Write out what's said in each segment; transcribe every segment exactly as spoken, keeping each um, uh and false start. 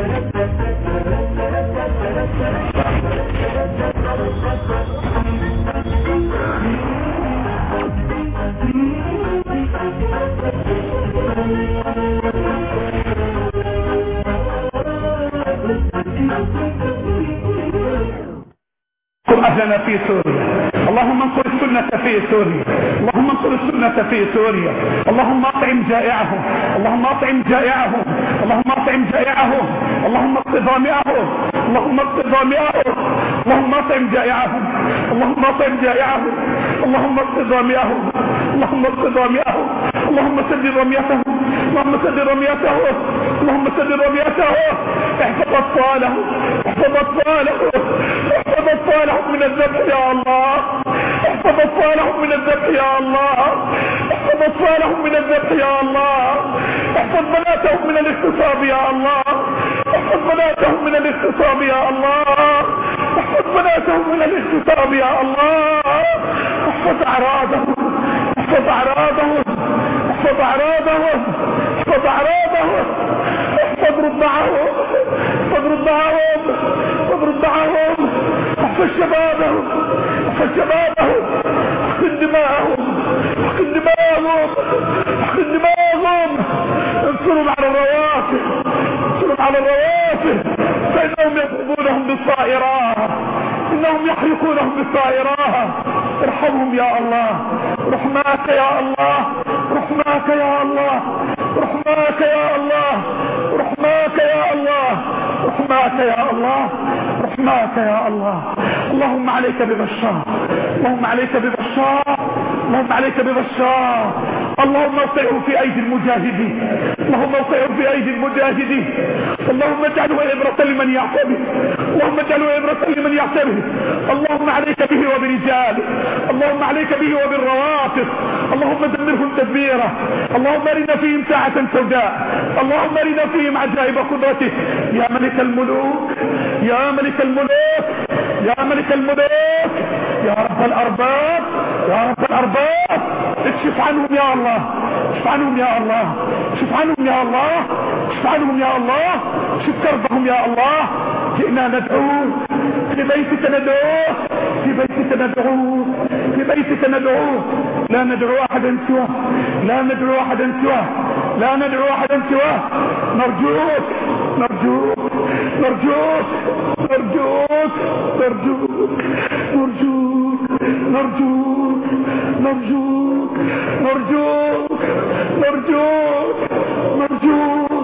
أهلنا في سوريا، اللهم انصر السنة في سوريا، اللهم انصر السنة في سوريا، اللهم اطعم جائعهم، اللهم اطعم جائعهم، اللهم اطعم جائعهم، اللهم اقض ظامئهم، اللهم اقض ظامئهم، اللهم اطعم جائعهم، اللهم اطعم جائعهم، اللهم اقض ظامئهم، اللهم اقض ظامئهم، اللهم سدد رميتهم، اللهم سدد رميتهم، اللهم سدد رميتهم، احفظ اطفالهم، احفظ اطفالهم، احفظ اطفالهم من الذبح يا الله، احفظ اطفالهم من الذبح يا الله، احفظ اطفالهم من الذبح يا الله، احفظ بناتهم من الاغتصاب يا الله، احفظ بناتهم من الاغتصاب يا الله، احفظ بناتهم من الاغتصاب يا الله، احفظ اعراضهم، احفظ اعراضهم، احفظ اعراضهم، احفظ اعراضهم، احفظ رضعهم، احفظ رضعهم، احفظ رضعهم، احفظ شبابهم، احفظ شبابهم، احقن دماءهم، احقن دماءهم، احقن دماءهم، انصرهم على الروافد، انصرهم على الروافد، فانهم يضربونهم بالطائرات، انهم يحرقونهم بالطائرات، ارحمهم يا الله، رحماك يا الله، رحماك يا الله، رحماك يا الله، رحماك يا الله، رحماك يا الله، رحماك يا الله. اللهم عليك ببشار، اللهم عليك ببشار، اللهم عليك ببشار، اللهم اوقعه في ايدي المجاهدين، اللهم اوقعه في ايدي المجاهدين، اللهم اجعله عبرة لمن يعتبر، اللهم اجعله عبرة لمن يعتبر، اللهم عليك به وبرجاله، اللهم عليك به وبالروافض، اللهم دمرهم تدميرا، اللهم ارنا فيهم ساعة سوداء، اللهم ارنا فيهم عجائب قدرته يا ملك الملوك، يا ملك الملوك، يا ملك الملوك، يا رب الارباب، يا رب الارباب، اكشف عنهم يا الله، اكشف عنهم يا الله، اكشف عنهم يا الله، اكشف عنهم يا الله، اكشف كربهم يا الله. جئنا ندعوه في بيتك، ندعوه في بيتك، ندعوه في بيتك، ندعوه، لا ندعو احدا سواه، لا ندعو احدا سواه، لا ندعو احدا سواه، نرجوك نرجوك نرجوك نرجوك نرجوك نرجوك نرجوك نرجوك نرجوك نرجوك نرجوك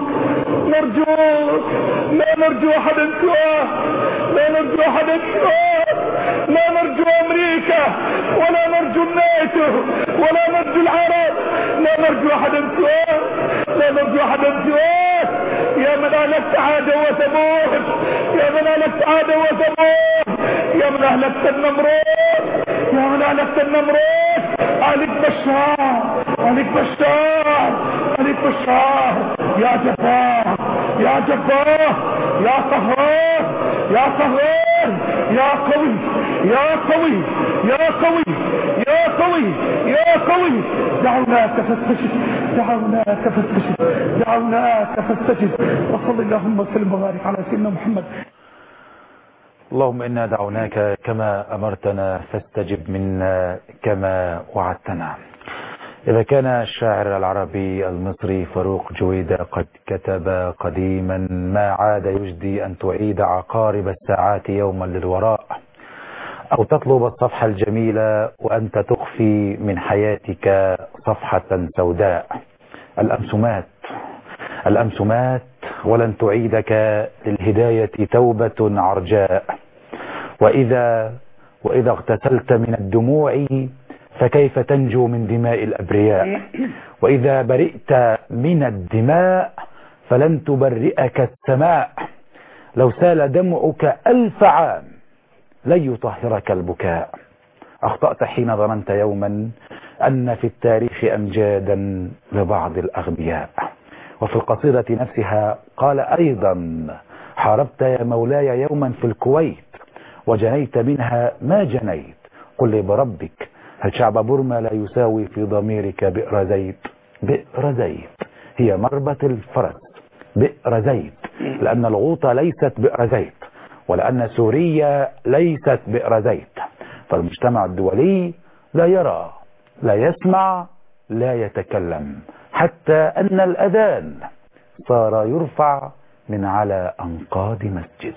نرجوك، لا نرجو احدا سواه، لا نرجو احدا سواه، لا نرجو امريكا ولا نرجو الناتو ولا نرجو العرب، لا نرجو احدا سواه، لا نرجو احدا سواه. يا من اهلكت عاد وثمود، يا من اهلكت عاد وثمود، يا من اهلكت النمرود، يا من اهلكت النمرود، عليك بشار، عليك بشار، عليك بشار، يا جبار، يا جبار، يا قهار، يا قهار، يا قوي، يا قوي، يا قوي، يا قوي، يا قوي، دعوناك فاستجب، دعوناك فاستجب، دعوناك فاستجب، وصل اللهم وسلم وبارك على سيدنا محمد. اللهم إنا دعوناك كما أمرتنا فاستجب منا كما وعدتنا. إذا كان الشاعر العربي المصري فاروق جويدة قد كتب قديما: ما عاد يجدي أن تعيد عقارب الساعات يوما للوراء، أو تطلب الصفحة الجميلة وأنت تخفي من حياتك صفحة سوداء. الأمس مات، الأمس مات، ولن تعيدك للهداية توبة عرجاء. وإذا وإذا اغتسلت من الدموع فكيف تنجو من دماء الأبرياء؟ وإذا برئت من الدماء فلن تبرئك السماء. لو سال دمعك ألف عام لن يطهرك البكاء. أخطأت حين ظننت يوما أن في التاريخ أمجادا لبعض الأغبياء. وفي القصيدة نفسها قال أيضا: حاربت يا مولاي يوما في الكويت وجنيت منها ما جنيت، قل لي بربك هل شعب بورما لا يساوي في ضميرك بئر زيت؟ بئر زيت هي مربة الفرس، بئر زيت لأن الغوطة ليست بئر زيت، ولأن سوريا ليست بئر زيت. فالمجتمع الدولي لا يرى، لا يسمع، لا يتكلم، حتى أن الأذان صار يرفع من على أنقاض مسجد.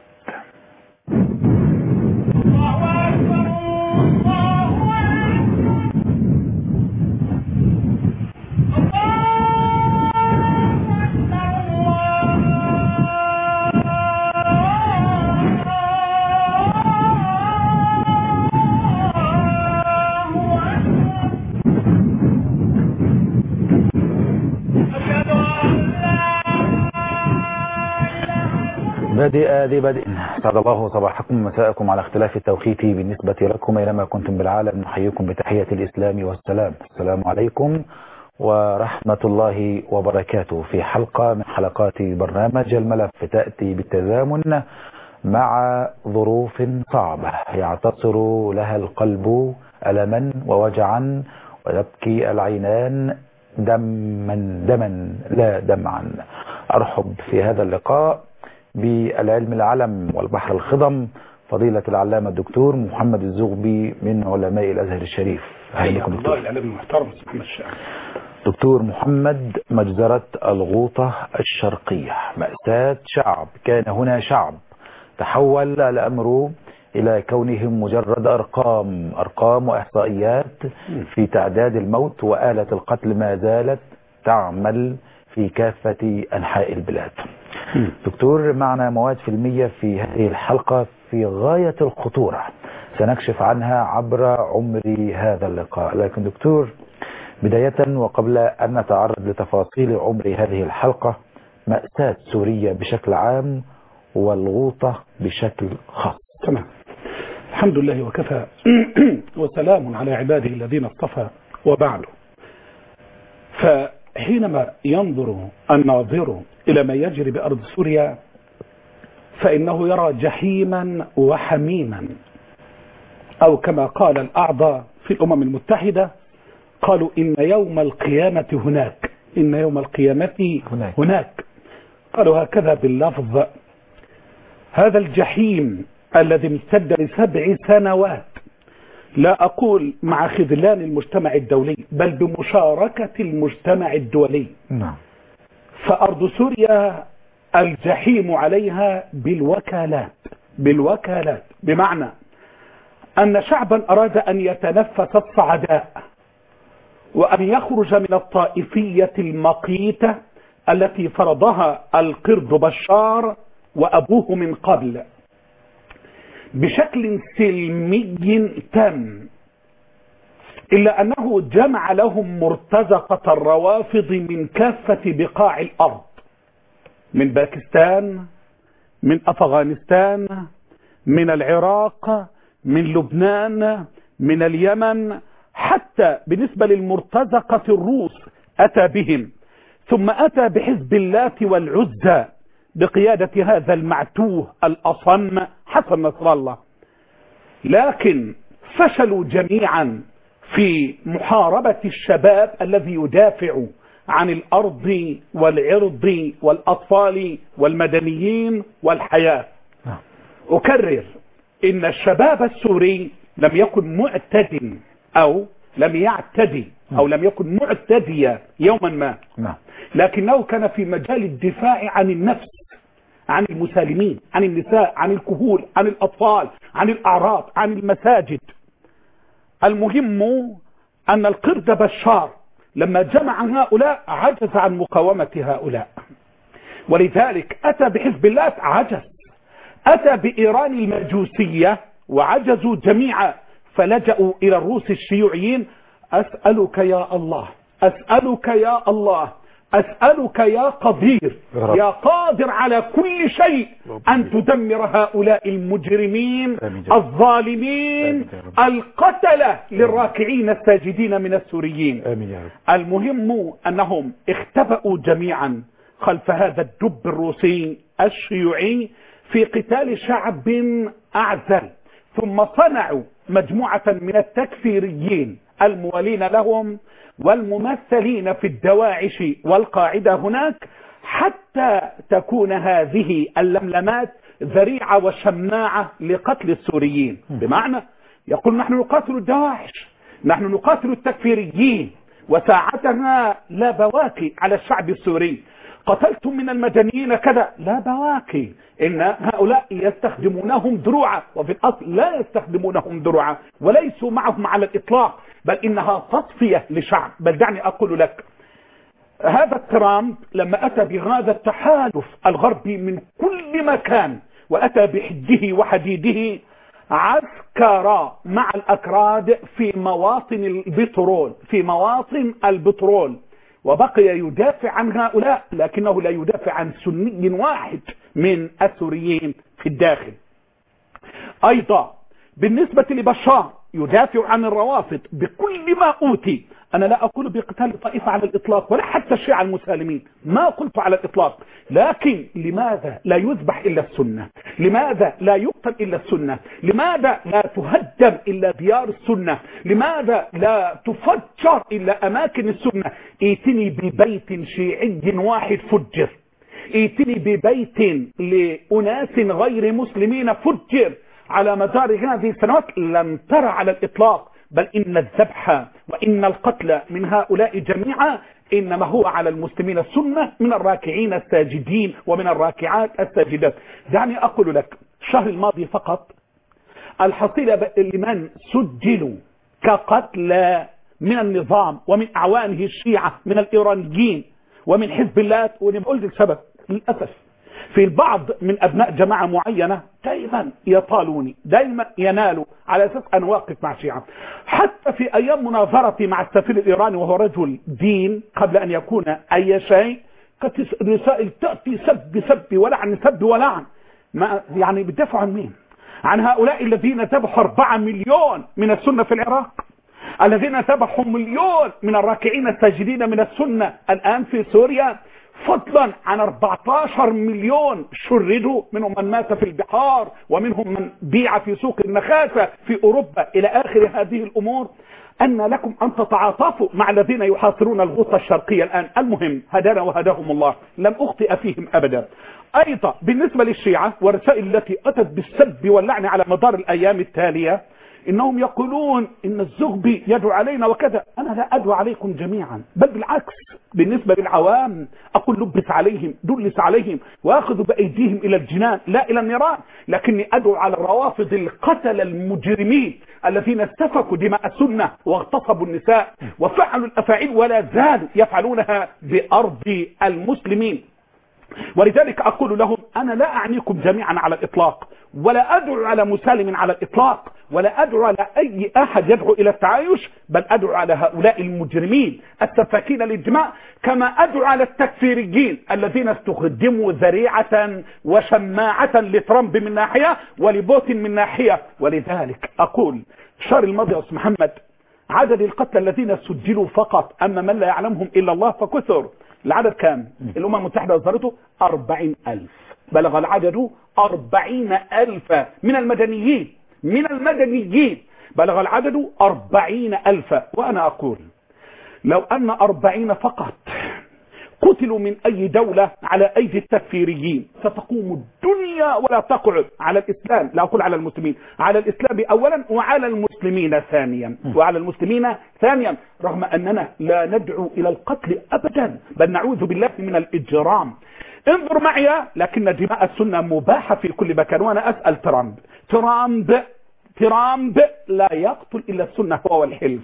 بادئ ذي بدء. سعد الله صباحكم ومساءكم على اختلاف التوقيت بالنسبة لكم أينما كنتم بالعالم. نحييكم بتحية الإسلام والسلام. السلام عليكم ورحمة الله وبركاته. في حلقة من حلقات برنامج الملف تأتي بالتزامن مع ظروف صعبة يعتصر لها القلب ألما ووجعا ويبكي العينان دما دما لا دمعا. أرحب في هذا اللقاء بالعلم العلم والبحر الخضم فضيلة العلامة الدكتور محمد الزغبي من علماء الأزهر الشريف. أهلا بكم دكتور. الله العلم المحترم محمد الشاعر. دكتور محمد، مجزرة الغوطة الشرقية مأساة شعب، كان هنا شعب تحول الأمر إلى كونهم مجرد أرقام أرقام وإحصائيات في تعداد الموت، وآلة القتل ما زالت تعمل في كافة أنحاء البلاد. دكتور، معنا مواد فيلمية في هذه الحلقة في غاية الخطورة سنكشف عنها عبر عمر هذا اللقاء. لكن دكتور، بداية وقبل أن نتعرض لتفاصيل عمر هذه الحلقة، مأساة سوريا بشكل عام والغوطة بشكل خاص. تمام. الحمد لله وكفى وسلام على عباده الذين اصطفى، وبعد. فحينما ينظر الناظر إلى ما يجري بأرض سوريا فإنه يرى جحيما وحميما، أو كما قال الأعضاء في الأمم المتحدة، قالوا إن يوم القيامة هناك، إن يوم القيامة هناك, هناك. قالوا هكذا باللفظ. هذا الجحيم الذي امتد لسبع سنوات، لا أقول مع خذلان المجتمع الدولي، بل بمشاركة المجتمع الدولي. نعم. فأرض سوريا الجحيم عليها بالوكالات بالوكالات بمعنى أن شعبا أراد أن يتنفس الصعداء وأن يخرج من الطائفية المقيتة التي فرضها القرد بشار وأبوه من قبل بشكل سلمي تام، إلا أنه جمع لهم مرتزقة الروافض من كافة بقاع الأرض، من باكستان، من أفغانستان، من العراق، من لبنان، من اليمن، حتى بالنسبة للمرتزقة الروس أتى بهم، ثم أتى بحزب اللات والعزى بقيادة هذا المعتوه الأصم حسن نصر الله. لكن فشلوا جميعا في محاربة الشباب الذي يدافع عن الأرض والعرض والأطفال والمدنيين والحياة. أكرر إن الشباب السوري لم يكن معتد أو لم يعتدي أو لم يكن معتديا يوما ما، لكنه كان في مجال الدفاع عن النفس، عن المسالمين، عن النساء، عن الكهول، عن الأطفال، عن الأعراض، عن المساجد. المهم أن القرد بشار لما جمع هؤلاء عجز عن مقاومة هؤلاء، ولذلك أتى بحزب الله عجز، أتى بإيران المجوسية وعجزوا جميعا، فلجأوا إلى الروس الشيوعيين. أسألك يا الله، أسألك يا الله، أسألك يا قدير يا قادر على كل شيء أن تدمر هؤلاء المجرمين الظالمين القتلة للراكعين الساجدين من السوريين. المهم أنهم اختبأوا جميعا خلف هذا الدب الروسي الشيوعي في قتال شعب أعزل، ثم صنعوا مجموعة من التكفيريين الموالين لهم والممثلين في الدواعش والقاعدة هناك حتى تكون هذه اللملمات ذريعة وشماعة لقتل السوريين. بمعنى يقول نحن نقاتل الدواعش، نحن نقاتل التكفيريين، وساعتها لا بواكي على الشعب السوري. قتلتم من المدنيين كذا، لا بواكي، إن هؤلاء يستخدمونهم دروعا، وفي الأصل لا يستخدمونهم دروعا وليسوا معهم على الإطلاق، بل إنها تصفية لشعب. بل دعني أقول لك، هذا ترامب لما أتى بهذا التحالف الغربي من كل مكان وأتى بحده وحديده، عسكر مع الأكراد في مواطن البترول في مواطن البترول وبقي يدافع عن هؤلاء، لكنه لا يدافع عن سني واحد من السوريين في الداخل. أيضا بالنسبة لبشار يدافع عن الروافض بكل ما أوتي. أنا لا أقول بقتال طائفة على الإطلاق ولا حتى الشيعة المسالمين، ما قلت على الإطلاق، لكن لماذا لا يذبح إلا السنة؟ لماذا لا يقتل إلا السنة؟ لماذا لا تهدم إلا ديار السنة؟ لماذا لا تفجر إلا أماكن السنة؟ ائتني ببيت شيعي واحد فجر، ائتني ببيت لأناس غير مسلمين فجر على مدار هذه السنوات، لم ترى على الإطلاق. بل إن الذبح وإن القتل من هؤلاء جميعا إنما هو على المسلمين السنة من الراكعين الساجدين ومن الراكعات الساجدات. دعني أقول لك، الشهر الماضي فقط الحصيلة لمن سجلوا كقتل من النظام ومن أعوانه الشيعة من الإيرانيين ومن حزب الله. وأنا بقول لك سبب، للأسف في البعض من أبناء جماعة معينة دائما يطالوني، دائما ينالوا على أساس أن واقف مع شيعة. حتى في أيام مناظرتي مع السفير الإيراني وهو رجل دين قبل أن يكون أي شيء، كانت رسائل تأتي سب سب ولعن سب ولعن. ما يعني بتدافعوا عن مين؟ عن هؤلاء الذين ذبحوا أربعة مليون من السنة في العراق، الذين ذبحوا مليون من الراكعين الساجدين من السنة الآن في سوريا، فضلا عن أربعة عشر مليون شردوا، منهم من مات في البحار ومنهم من بيع في سوق النخاسة في أوروبا إلى آخر هذه الأمور. أن لكم أن تتعاطفوا مع الذين يحاصرون الغوطة الشرقية الآن. المهم هدانا وهداهم الله، لم أخطئ فيهم أبدا. أيضا بالنسبة للشيعة والرسائل التي أتت بالسب واللعن على مدار الأيام التالية، إنهم يقولون إن الزغبي يدعو علينا وكذا. أنا لا أدعو عليكم جميعا، بل بالعكس، بالنسبة للعوام أقول لبس عليهم دلس عليهم وأخذوا بأيديهم إلى الجنان لا إلى النيران، لكني أدعو على الروافض القتل المجرمين الذين استفكوا دماء السنة واغتصبوا النساء وفعلوا الأفاعيل ولا زالوا يفعلونها بأرض المسلمين. ولذلك أقول لهم أنا لا أعنيكم جميعا على الإطلاق، ولا أدعو على مسالم على الإطلاق، ولا أدعو على أي أحد يدعو إلى التعايش، بل أدعو على هؤلاء المجرمين السفاكين للدماء، كما أدعو على التكفيريين الذين استخدموا ذريعة وشماعة لترامب من ناحية ولبوتين من ناحية. ولذلك أقول الشهر الماضي يا أستاذ محمد عدد القتلى الذين سجلوا فقط، أما من لا يعلمهم إلا الله فكثر. العدد كام؟ الأمم المتحدة أصدرته أربعين ألف، بلغ العدد أربعين ألف من المدنيين من المدنيين بلغ العدد أربعين ألف. وأنا أقول لو أن أربعين فقط قتلوا من أي دولة على أيدي التكفيريين ستقوم الدنيا ولا تقعد على الإسلام، لا أقول على المسلمين، على الإسلام أولا وعلى المسلمين ثانيا وعلى المسلمين ثانيا رغم أننا لا ندعو إلى القتل أبدا، بل نعوذ بالله من الإجرام. انظر معي، لكن دماء السنة مباحة في كل مكان. وأنا أسأل ترامب ترامب ترامب لا يقتل إلا السنة هو والحلف.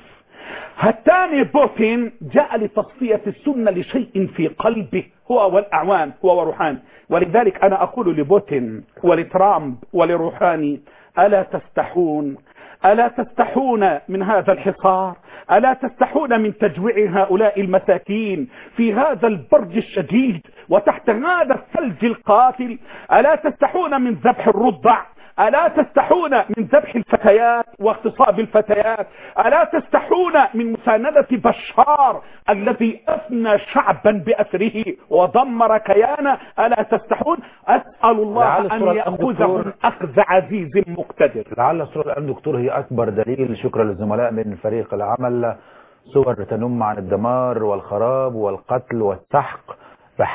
الثاني بوتين جاء لتصفية السنة لشيء في قلبه هو والأعوان هو وروحان. ولذلك أنا أقول لبوتين ولترامب ولروحاني ألا تستحون ألا تستحون من هذا الحصار؟ ألا تستحون من تجويع هؤلاء المساكين في هذا البرد الشديد وتحت هذا الثلج القاتل؟ ألا تستحون من ذبح الرضع؟ ألا تستحون من ذبح الفتيات واغتصاب الفتيات؟ ألا تستحون من مساندة بشار الذي أفنى شعبا بأسره ودمر كيانه؟ ألا تستحون؟ أسأل الله أن يأخذهم أخذ عزيز مقتدر. لعل الصورة الآن دكتور هي أكبر دليل، شكرا للزملاء من فريق العمل، صور تنم عن الدمار والخراب والقتل والسحق بحق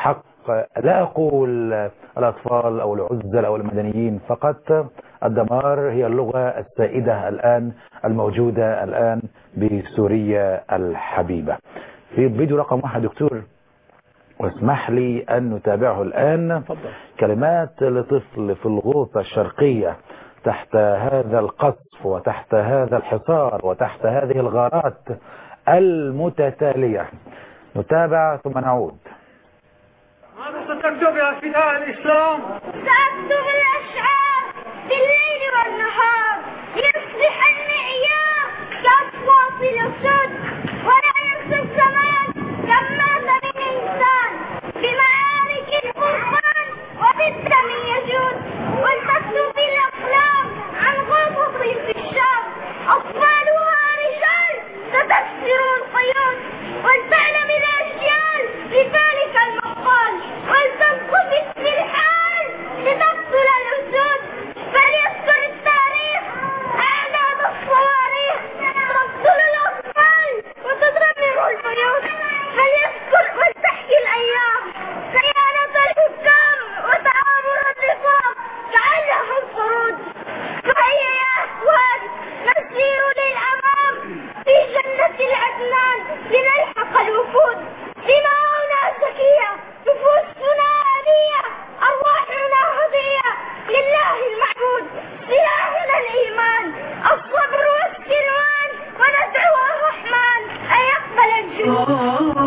لا أقول الأطفال أو العزل أو المدنيين فقط، الدمار هي اللغة السائدة الآن الموجودة الآن بسوريا الحبيبة. في فيديو رقم واحد دكتور، واسمح لي أن نتابعه الآن. كلمات لطفل في الغوطة الشرقية تحت هذا القصف وتحت هذا الحصار وتحت هذه الغارات المتتالية. نتابع ثم نعود. ماذا ستكتب يا فداء الإسلام؟ سأكتب الأشعار بالليل والنهار ليصبح المعيار كأصوات الأسود، ولا ينسى الزمان كم مات من إنسان بمعارك الفرقان وبالدم يجود. ولتكتب الأقلام عن غضب في الشام أطفالها رجال ستكسر القيود، ولتعلم الأجيال لذلك المقال، ولتنقذ اسم الحال لتقتل الأسود. فليذكر التاريخ أعداد الصواريخ تقتل الأطفال وتدمر البيوت. فليذكر ولتحكي الأيام خيانة الحكام وتعامل النظام كأنها الفروض. فهيا يا أخوان نسير للأمام في جنة العدنان لنلحق الوفود. دماؤنا زكية، نفوسنا آنية، أرواحنا هدية لله المعبود. سلاحنا الإيمان، الصبر والسلوان، وندعو الرحمن أن يقبل الجهود.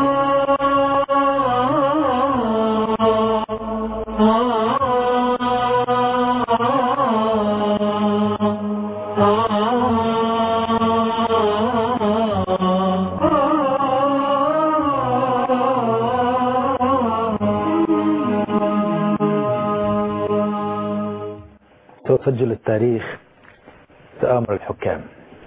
سجل التاريخ تآمر الحكام.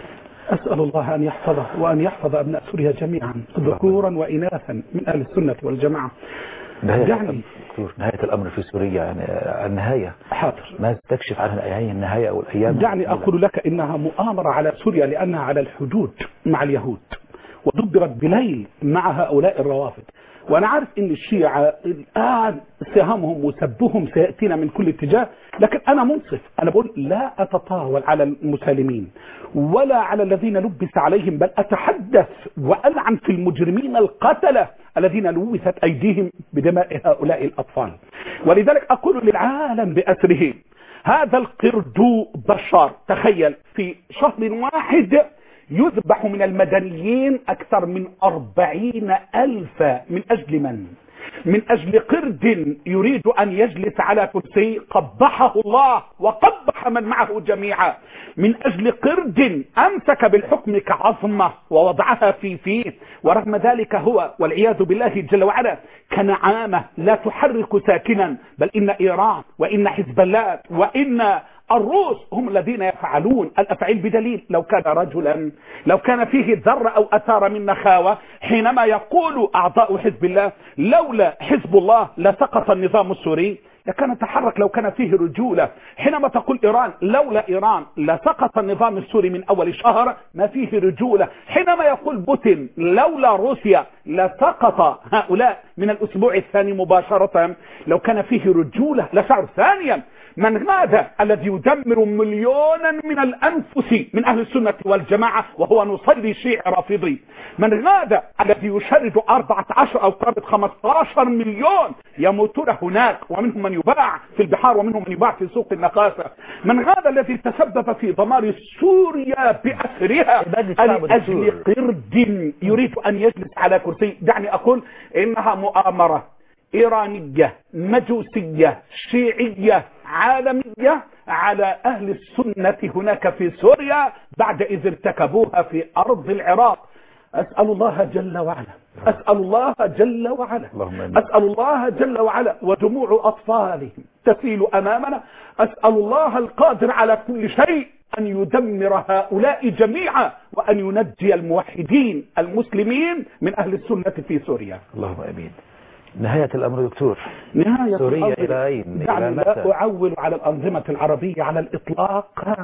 أسأل الله أن يحفظه وأن يحفظ أبناء سوريا جميعا ذكورا وإناثا من أهل السنة والجماعة. نهاية, يعني نهاية الأمر في سوريا يعني النهاية حاضر ما تكشف عنها أي النهاية أو الأيام. دعني أقول لك إنها مؤامرة على سوريا لأنها على الحدود مع اليهود، ودبرت بليل مع هؤلاء الروافض. وأنا عارف إن الشيعة الآن سهامهم وسبهم سيأتينا من كل اتجاه، لكن أنا منصف. أنا بقول لا أتطاول على المسالمين ولا على الذين لبس عليهم، بل أتحدث وألعن في المجرمين القتلة الذين لوثت أيديهم بدماء هؤلاء الأطفال. ولذلك أقول للعالم بأسره هذا القرد بشار. تخيل في شهر واحد يذبح من المدنيين أكثر من أربعين ألف. من أجل من؟ من أجل قرد يريد أن يجلس على كرسي قبحه الله وقبح من معه جميعا. من أجل قرد أمسك بالحكم كعظمة ووضعها في فيه، ورغم ذلك هو والعياذ بالله جل وعلا كنعامة لا تحرك ساكنا، بل إن إيران وإن حزب الله وإن الروس هم الذين يفعلون الأفعال. بدليل لو كان رجلا، لو كان فيه ذرة أو أثار من نخاوة حينما يقول أعضاء حزب الله لولا حزب الله لسقط النظام السوري، لكان تحرك. لو كان فيه رجولة حينما تقول إيران لولا إيران لسقط النظام السوري من أول شهر، ما فيه رجولة. حينما يقول بوتين لولا روسيا لسقط هؤلاء من الأسبوع الثاني مباشرة، لو كان فيه رجولة لشعر. ثانيا من هذا الذي يدمر مليونا من الأنفس من أهل السنة والجماعة وهو نصيري شيعي رافضي؟ من هذا الذي يشرد أربعة عشر أو قرابة خمسة عشر مليون يموتون هناك، ومنهم من يباع في البحار ومنهم من يباع في سوق النقاسة؟ من هذا الذي تسبب في دمار سوريا بأسرها لأجل قرد يريد أن يجلس على كرسي؟ دعني أقول إنها مؤامرة إيرانية مجوسية شيعية عالمية على أهل السنة هناك في سوريا بعد إذ ارتكبوها في أرض العراق. أسأل الله جل وعلا، أسأل الله جل وعلا، أسأل الله جل وعلا ودموع أطفالهم تسيل أمامنا. أسأل الله القادر على كل شيء أن يدمر هؤلاء جميعا وأن ينجي الموحدين المسلمين من أهل السنة في سوريا. اللهم آمين. نهاية الأمر دكتور، نهاية سوريا الأمر إلى أين؟ يعني لا أعول على الأنظمة العربية على الإطلاق.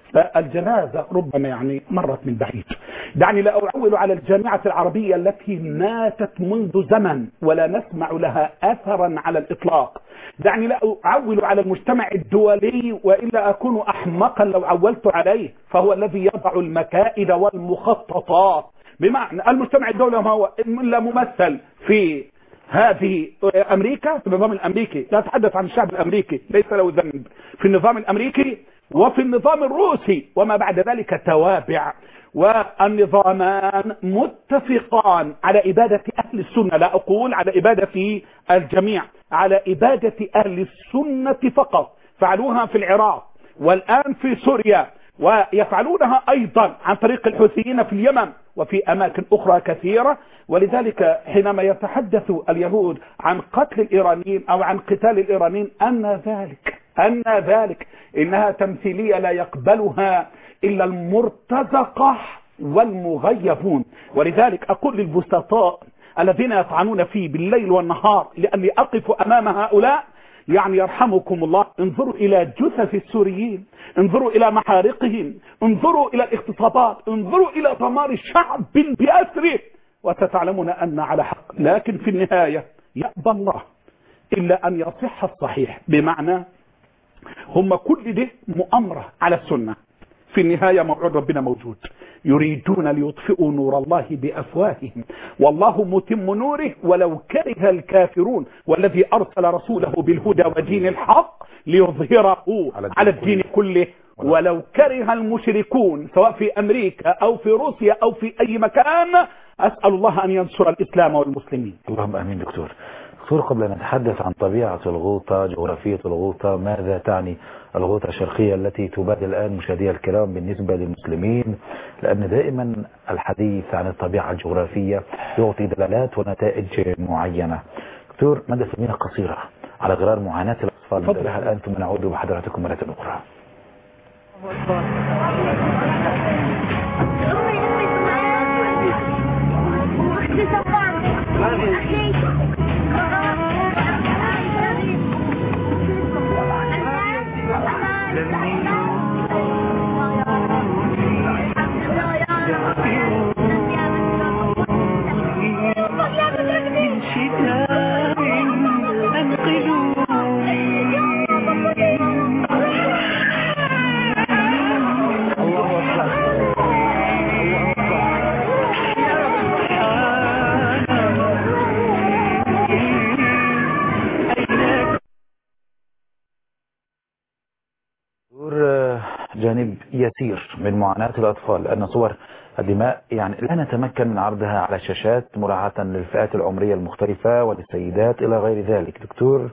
الجنازة ربما يعني مرت من بعيد. دعني لا أعول على الجامعة العربية التي ماتت منذ زمن ولا نسمع لها أثرا على الإطلاق. دعني لا أعول على المجتمع الدولي وإلا أكون أحمقا لو عولت عليه، فهو الذي يضع المكائد والمخططات. بمعنى المجتمع الدولي ما هو إلا ممثل في هذه أمريكا، في النظام الأمريكي، لا أتحدث عن الشعب الأمريكي ليس له ذنب، في النظام الأمريكي وفي النظام الروسي وما بعد ذلك توابع. والنظامان متفقان على إبادة أهل السنة، لا أقول على إبادة الجميع، على إبادة أهل السنة فقط. فعلوها في العراق والآن في سوريا، ويفعلونها أيضا عن طريق الحوثيين في اليمن وفي أماكن أخرى كثيرة. ولذلك حينما يتحدث اليهود عن قتل الإيرانيين أو عن قتال الإيرانيين أن ذلك أن ذلك إنها تمثيلية لا يقبلها إلا المرتزقة والمغيبون. ولذلك أقول للبسطاء الذين يطعنون فيه بالليل والنهار لأني أقف أمام هؤلاء، يعني يرحمكم الله، انظروا إلى جثث السوريين، انظروا إلى محارقهم، انظروا إلى الاغتصابات، انظروا إلى دمار الشعب بأسره، وستعلمون أن على حق. لكن في النهاية يأبى الله إلا أن يصح الصحيح، بمعنى هم كل ده مؤامرة على السنة. في النهاية موعود ربنا موجود، يريدون ليطفئوا نور الله بأفواههم والله متم نوره ولو كره الكافرون، والذي أرسل رسوله بالهدى ودين الحق ليظهره على الدين كله ولو كره المشركون، سواء في أمريكا أو في روسيا أو في أي مكان. أسأل الله أن ينصر الإسلام والمسلمين. اللهم أمين. دكتور دكتور قبل أن نتحدث عن طبيعة الغوطة، جغرافية الغوطة، ماذا تعني الغوطة الشرقية التي تبادل الآن مشاهدي الكرام بالنسبة للمسلمين؟ لأن دائما الحديث عن الطبيعة الجغرافية يعطي دلالات ونتائج معينة. دكتور ماذا تسميها قصيرة على غرار معاناة الأطفال من الآن، ثم نعود بحضراتكم مرة أخرى. جانب يسير من معاناة الأطفال، لأن صور الدماء يعني لا نتمكن من عرضها على الشاشات مراعاة للفئات العمرية المختلفة وللسيدات إلى غير ذلك. دكتور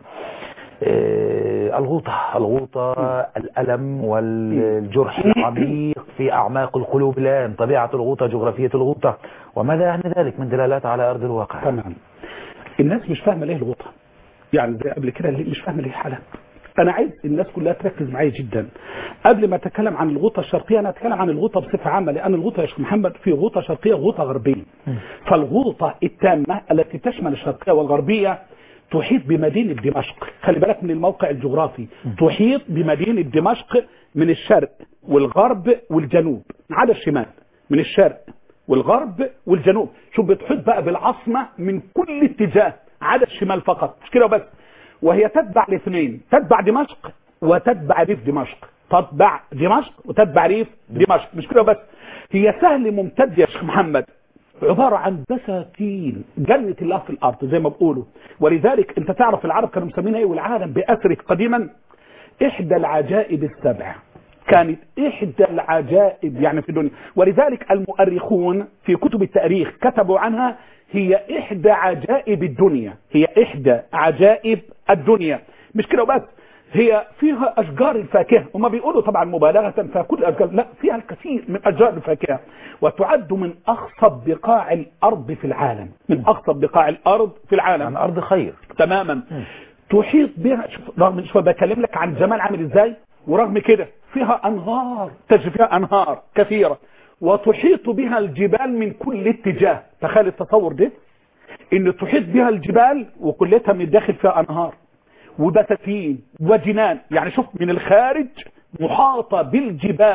آه الغوطة الغوطة الألم والجرح العميق في أعماق القلوب الآن، طبيعة الغوطة، جغرافية الغوطة، وماذا يعني ذلك من دلالات على أرض الواقع؟ تمام. الناس مش فاهمة ليه الغوطة، يعني زي قبل كده مش فاهمة ليه حالة. أنا عايز الناس كلها تركز معايا جدا. قبل ما أتكلم عن الغوطة الشرقية أنا أتكلم عن الغوطة بصفة عامة، لأن الغوطة يا شيخ محمد في غوطة شرقية وغوطة غربية. فالغوطة التامة التي تشمل الشرقية والغربية تحيط بمدينة دمشق. خلي بالك من الموقع الجغرافي، تحيط بمدينة دمشق من الشرق والغرب والجنوب على الشمال، من الشرق والغرب والجنوب. شوف بتحيط بقى بالعاصمة من كل اتجاه على الشمال فقط، مش كده بس. وهي تتبع الاثنين، تتبع دمشق وتتبع ريف دمشق، تتبع دمشق وتتبع ريف دمشق، مش كده بس. هي سهل ممتد يا شيخ محمد، عبارة عن بساتين جنة الله في الأرض زي ما بقولوا. ولذلك انت تعرف العرب كانوا مسمينها ايه والعالم بأثره قديما؟ إحدى العجائب السبع، كانت إحدى العجائب يعني في الدنيا. ولذلك المؤرخون في كتب التاريخ كتبوا عنها هي إحدى عجائب الدنيا، هي إحدى عجائب الدنيا. مش كده بس، هي فيها أشجار الفاكهة، وما بيقولوا طبعا مبالغة فكل أشجار، لا، فيها الكثير من أشجار الفاكهة، وتعد من أخصب بقاع الأرض في العالم، من أخصب بقاع الأرض في العالم، عن أرض خير تماما. م. تحيط بها، رغم شوف بكلم لك عن جمال عامل إزاي، ورغم كده فيها أنهار تجري فيها أنهار كثيرة، وتحيط بها الجبال من كل اتجاه. تخيل التصور ده، ان تحيط بها الجبال وكلتها من الداخل فيها انهار وبساتين وجنان. يعني شوف من الخارج محاطة بالجبال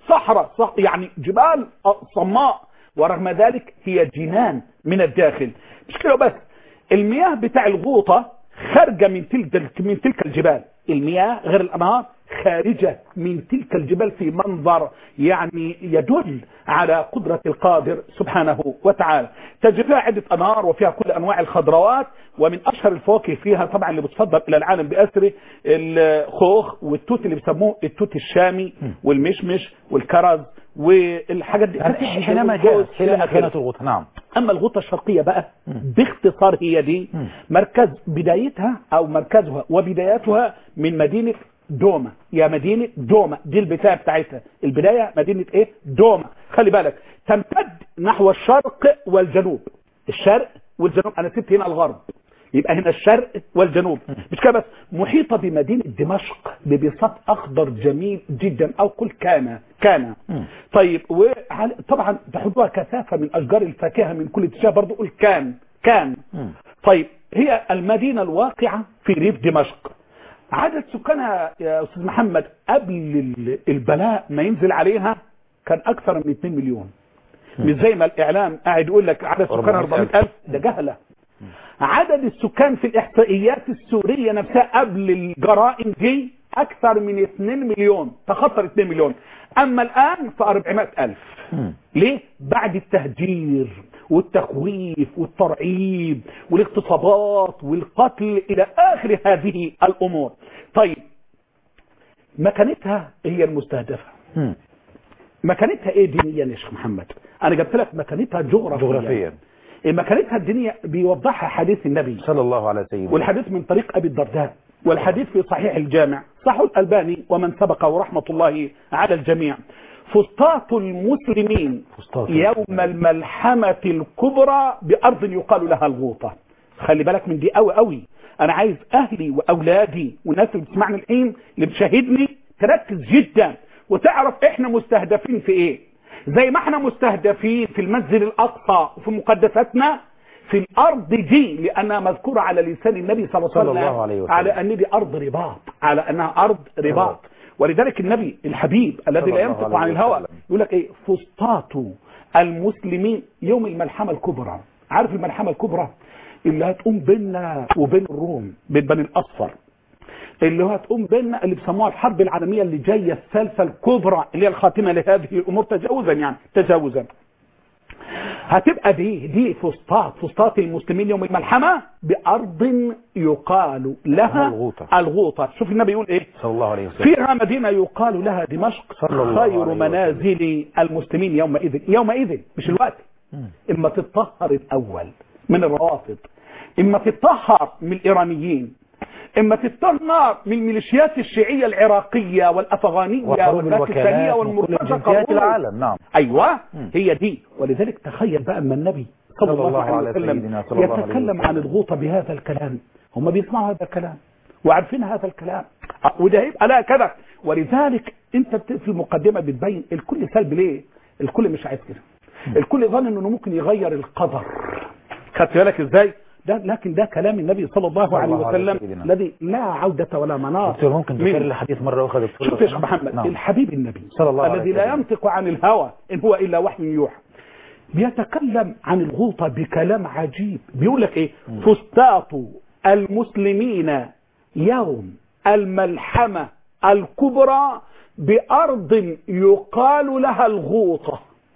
صحراء صح يعني جبال صماء، ورغم ذلك هي جنان من الداخل. مش كده بس، المياه بتاع الغوطة خارجة من تلك من تلك الجبال، المياه غير الأنهار خارجة من تلك الجبال في منظر يعني يدل على قدرة القادر سبحانه وتعالى. تجد فيها عدة أنهار وفيها كل أنواع الخضروات، ومن أشهر الفواكه فيها طبعا اللي بتصدر إلى العالم بأسره الخوخ والتوت اللي بيسموه التوت الشامي والمشمش والكرز والحاجات دي. يعني حينما كانت حينما كانت الغوطة. نعم. أما الغوطة الشرقية بقى باختصار هي دي مركز بدايتها أو مركزها وبدايتها من مدينة دوما، يا مدينة دوما دي البداية بتاعتها، البداية مدينة ايه؟ دوما. خلي بالك تمتد نحو الشرق والجنوب، الشرق والجنوب، انا سبت هنا الغرب يبقى هنا الشرق والجنوب. مش كده بس، محيطة بمدينة دمشق ببساط اخضر جميل جدا، او كل كان كان طيب. وطبعا تحدوها كثافة من اشجار الفاكهة من كل اتجاه، برضو قول كان كان طيب. هي المدينة الواقعة في ريف دمشق. عدد سكانها يا أستاذ محمد قبل البلاء ما ينزل عليها كان أكثر من اثنين مليون. مش زي ما الإعلام قاعد يقول لك عدد سكانها أربعمائة ألف، ده جهلة. عدد السكان في الإحصائيات السورية نفسها قبل الجرائم دي أكثر من اثنين مليون، تخطر اثنين مليون. أما الآن فأربعمائة ألف. ليه؟ بعد التهجير والتخويف والترعيب والاغتصابات والقتل إلى آخر هذه الأمور. طيب مكانتها هي المستهدفة. مكانتها ايه دينيا يا شيخ محمد؟ أنا جبت لك مكانتها جغرافيا. جغرافيا. مكانتها الدينية بيوضحها حديث النبي صلى الله عليه وسلم، والحديث من طريق أبي الدرداء، والحديث في صحيح الجامع صحه الألباني ومن سبق ورحمة الله على الجميع. فسطاط المسلمين فسطاط يوم الملحمة الكبرى بأرض يقال لها الغوطة. خلي بالك من دي قوي قوي. أنا عايز أهلي وأولادي والناس اللي بتسمعني الحين اللي بتشاهدني تركز جدا وتعرف إحنا مستهدفين في إيه. زي ما إحنا مستهدفين في المسجد الأقصى وفي مقدساتنا في الأرض دي، لأنها مذكورة على لسان النبي صلى الله عليه وسلم على أن دي أرض رباط، على أنها أرض رباط. ولذلك النبي الحبيب الذي لا ينطق عن الهوى يقول لك ايه؟ فسطاط المسلمين يوم الملحمة الكبرى. عارف الملحمة الكبرى اللي هتقوم بيننا وبين الروم، بين بني الأصفر، اللي هتقوم بيننا اللي بيسموها الحرب العالمية اللي جاية الثالثة الكبرى اللي هي الخاتمة لهذه الأمور تجاوزا يعني تجاوزا. هتبقى دي دي فسطاط فسطاط المسلمين يوم الملحمة بأرض يقال لها الغوطة. الغوطة. شوف النبي يقول ايه صلى الله عليه وسلم؟ فيها مدينة يقال لها دمشق خير منازل المسلمين يومئذ. يومئذ مش الوقت. اما تتطهر الاول من الروافض، اما تتطهر من الايرانيين، اما تتطهر من الميليشيات الشيعية العراقية والافغانية والباكستانية والمرتزقة العالم. نعم ايوه م. هي دي. ولذلك تخيل بقى اما النبي صلى الله عليه وسلم يتكلم عن الغوطة بهذا الكلام، هم بيسمعوا هذا الكلام وعارفين هذا الكلام، وده هيبقى لا كذا. ولذلك انت في المقدمة بتبين الكل سلب. ليه؟ الكل مش عايز كده، الكل ظن انه ممكن يغير القدر. خدت بالك ازاي؟ ده لكن ده كلام النبي صلى الله صلى عليه وسلم الذي لا عودة ولا مناص. دكتور ممكن تكرر الحديث مرة أخرى دكتور؟ شوف يا شيخ محمد. نعم. الحبيب النبي صلى الله عليه الذي لا ينطق عن الهوى إن هو إلا وحي يوحى بيتكلم عن الغوطة بكلام عجيب. بيقول لك إيه؟ فسطاط المسلمين يوم الملحمة الكبرى بأرض يقال لها الغوطة.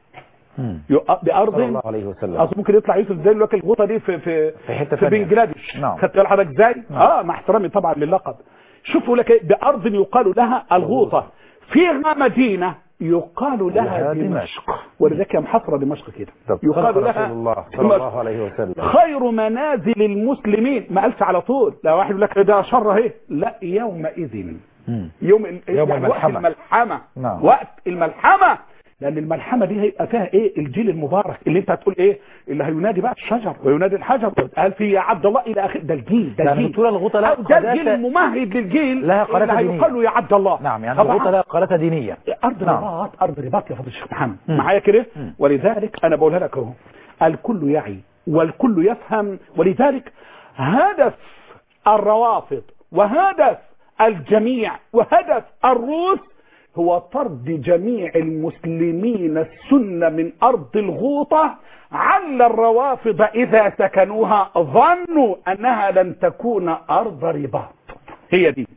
بأرض صلى الله عليه وسلم. اصل ممكن يطلع يوسف زي الوكيل الغوطه دي في في في, حتة في بنجلاديش. نعم. خدت بالك حضرتك ازاي؟ نعم. اه مع احترامي طبعا للقب. شوفوا لك بأرض يقال لها الغوطة فيها مدينة يقال لها دمشق. ولذلك يا محصرة دمشق كده يقال لها الله صلى الله عليه وسلم خير منازل المسلمين. ما قالش على طول لا واحد يقول لك ده شر اهي، لا يومئذ يوم يوم يعني الملحمة. وقت الملحمة. نعم. وقت الملحمة، لأن الملحمة دي هيبقى فيها إيه؟ الجيل المبارك اللي أنت هتقول إيه؟ اللي هينادي بقى الشجر وينادي الحجر قال في يا عبد الله إلى آخر. ده الجيل ده الجيل دكتور الغوطة لها ده الجيل الممهد للجيل لها قالتها دينية. هيقال له يا عبد الله. نعم يعني الغوطة لها قالتها دينية. أرض نعم. رباط أرض رباط يا فضل الشيخ محمد معايا كده. ولذلك أنا بقولها لك أهو الكل يعي والكل يفهم. ولذلك هدف الروافض وهدف الجميع وهدف الروس هو طرد جميع المسلمين السنة من أرض الغوطة، عل الروافض إذا سكنوها ظنوا أنها لن تكون أرض رباط. هي دي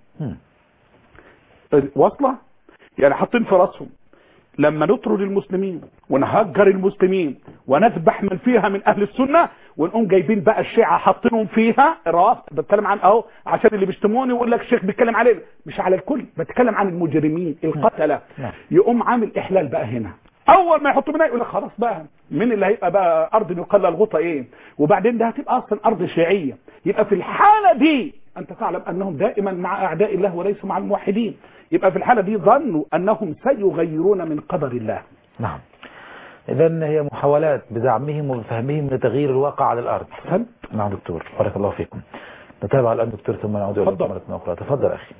واصلة، يعني حاطين في راسهم لما نطرد المسلمين ونهجر المسلمين ونذبح من فيها من أهل السنة، ونقوم جايبين بقى الشيعة حاطينهم فيها. الروافض بتكلم عن اهو، عشان اللي بيشتموني ويقول لك الشيخ بيتكلم علينا، مش على الكل، بتكلم عن المجرمين القتلة. يقوم عامل إحلال بقى هنا، اول ما يحطوا منها يقول لك خلاص بقى من اللي هيبقى بقى ارض يقال الغوطه ايه، وبعدين ده هتبقى اصلا ارض شيعيه. يبقى في الحاله دي انت تعلم انهم دائما مع اعداء الله وليسوا مع الموحدين. يبقى في الحاله دي ظنوا انهم سيغيرون من قدر الله. نعم، اذا هي محاولات بدعمهم وبفهمهم لتغيير الواقع على الارض. أحسنت. نعم دكتور، بارك الله فيكم. نتابع الان دكتور ثم نعود اليكم مره اخرى. تفضل اخي.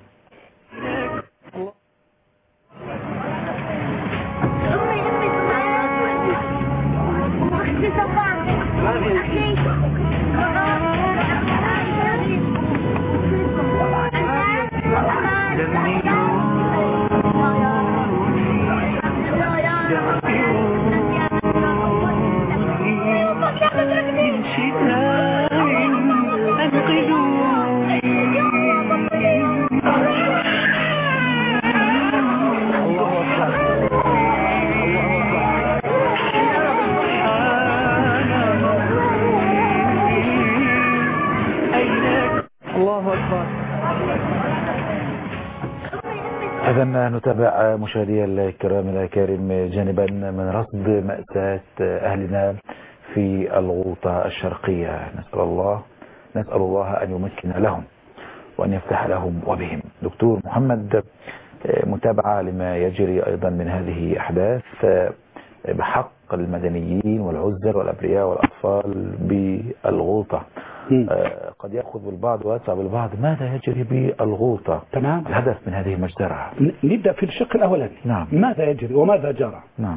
إذن نتابع مشاهدي الكرام الأكارم جانبا من رصد مأساة أهلنا في الغوطة الشرقية. نسأل الله نسأل الله أن يمكن لهم وأن يفتح لهم وبهم. دكتور محمد، متابعة لما يجري أيضا من هذه أحداث بحق المدنيين والعزل والأبرياء والأطفال بالغوطة. قد يأخذ بالبعض ويدفع بالبعض، ماذا يجري بالغوطة؟ تمام. الهدف من هذه المجزرة. نبدأ في الشق الأولاني. نعم. ماذا يجري وماذا جرى؟ نعم.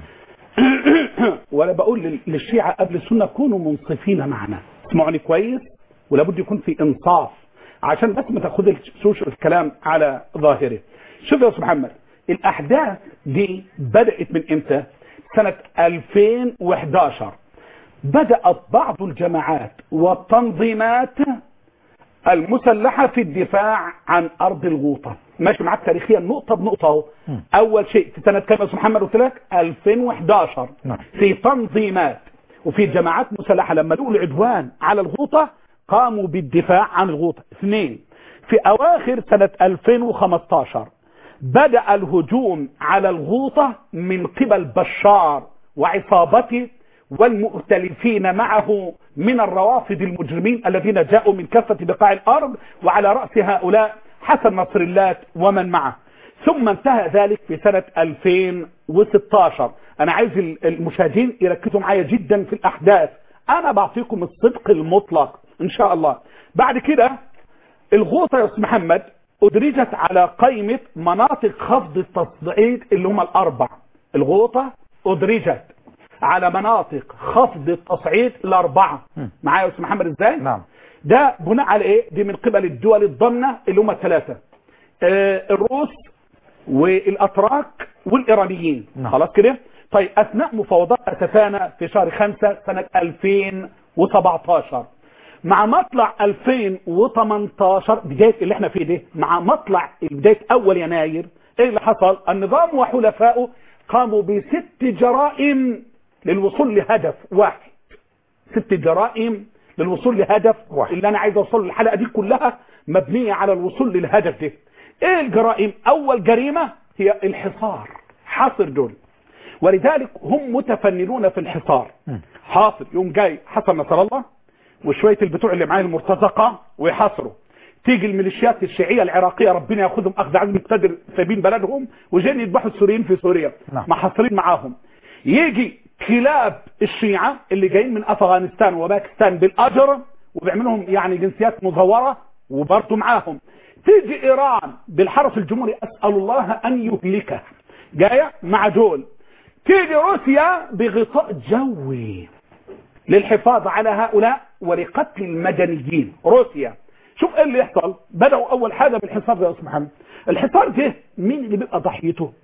ولا بقول للشيعة قبل السنة كونوا منصفين معنا، اسمعوني كويس، ولابد يكون في إنصاف عشان بس ما تاخدش الكلام على ظاهره. شوف يا أستاذ محمد، الأحداث دي بدأت من إمتى؟ سنة ألفين وإحدى عشر بدأت بعض الجماعات والتنظيمات المسلحة في الدفاع عن أرض الغوطة. ماشي معاك تاريخيا نقطة بنقطة اهو. أول شيء في سنة كام يا أستاذ محمد قلت لك؟ ألفين وإحدى عشر. في تنظيمات وفي جماعات مسلحة لما لقوا العدوان على الغوطة قاموا بالدفاع عن الغوطة. اثنين، في أواخر سنة ألفين وخمسة عشر بدأ الهجوم على الغوطة من قبل بشار وعصابته والمؤتلفين معه من الروافض المجرمين الذين جاءوا من كافة بقاع الأرض، وعلى رأس هؤلاء حسن نصر الله ومن معه. ثم انتهى ذلك في سنة ألفين وستة عشر. أنا عايز المشاهدين يركزوا معايا جدا في الأحداث، أنا بعطيكم الصدق المطلق إن شاء الله. بعد كده الغوطة يا أستاذ محمد أدرجت على قائمة مناطق خفض التصعيد اللي هم الأربع. الغوطة أدرجت على مناطق خفض التصعيد الأربعة. معايا يا أستاذ محمد إزاي؟ نعم. ده بناء على إيه؟ دي من قبل الدول الضامنة اللي هم الثلاثة، آه الروس والأتراك والإيرانيين. نعم. خلاص كده؟ طيب أثناء مفاوضات أتفانا في شهر خمسة سنة ألفين وسبعة عشر مع مطلع ألفين وثمانية عشر بداية اللي احنا فيه ده، مع مطلع بداية أول يناير، ايه اللي حصل؟ النظام وحلفائه قاموا بست جرائم للوصول لهدف واحد. ست جرائم للوصول لهدف واحد. اللي انا عايز اوصل الحلقة دي كلها مبنية على الوصول للهدف ده. ايه الجرائم؟ اول جريمة هي الحصار، حاصر دول، ولذلك هم متفننون في الحصار. حاصر يوم جاي حسن نصر الله وشوية البتوع اللي معاه المرتزقة ويحاصروا، تيجي الميليشيات الشيعية العراقية ربنا ياخذهم اخذ عزم مقتدر سايبين بلدهم وجايين يذبحوا السوريين في سوريا. نعم. محاصرين معاهم. يجي كلاب الشيعة اللي جايين من افغانستان وباكستان بالاجر وبيعملهم يعني جنسيات مزورة وبرضه معاهم. تيجي ايران بالحرس الجمهوري اسأل الله ان يهلكه جاية مع دول. تيجي روسيا بغطاء جوي للحفاظ على هؤلاء ولقتل المدنيين. روسيا شوف ايه اللي يحصل. بدأوا اول حاجة بالحصار يا أستاذ محمد. الحصار ده مين اللي بيبقى ضحيته؟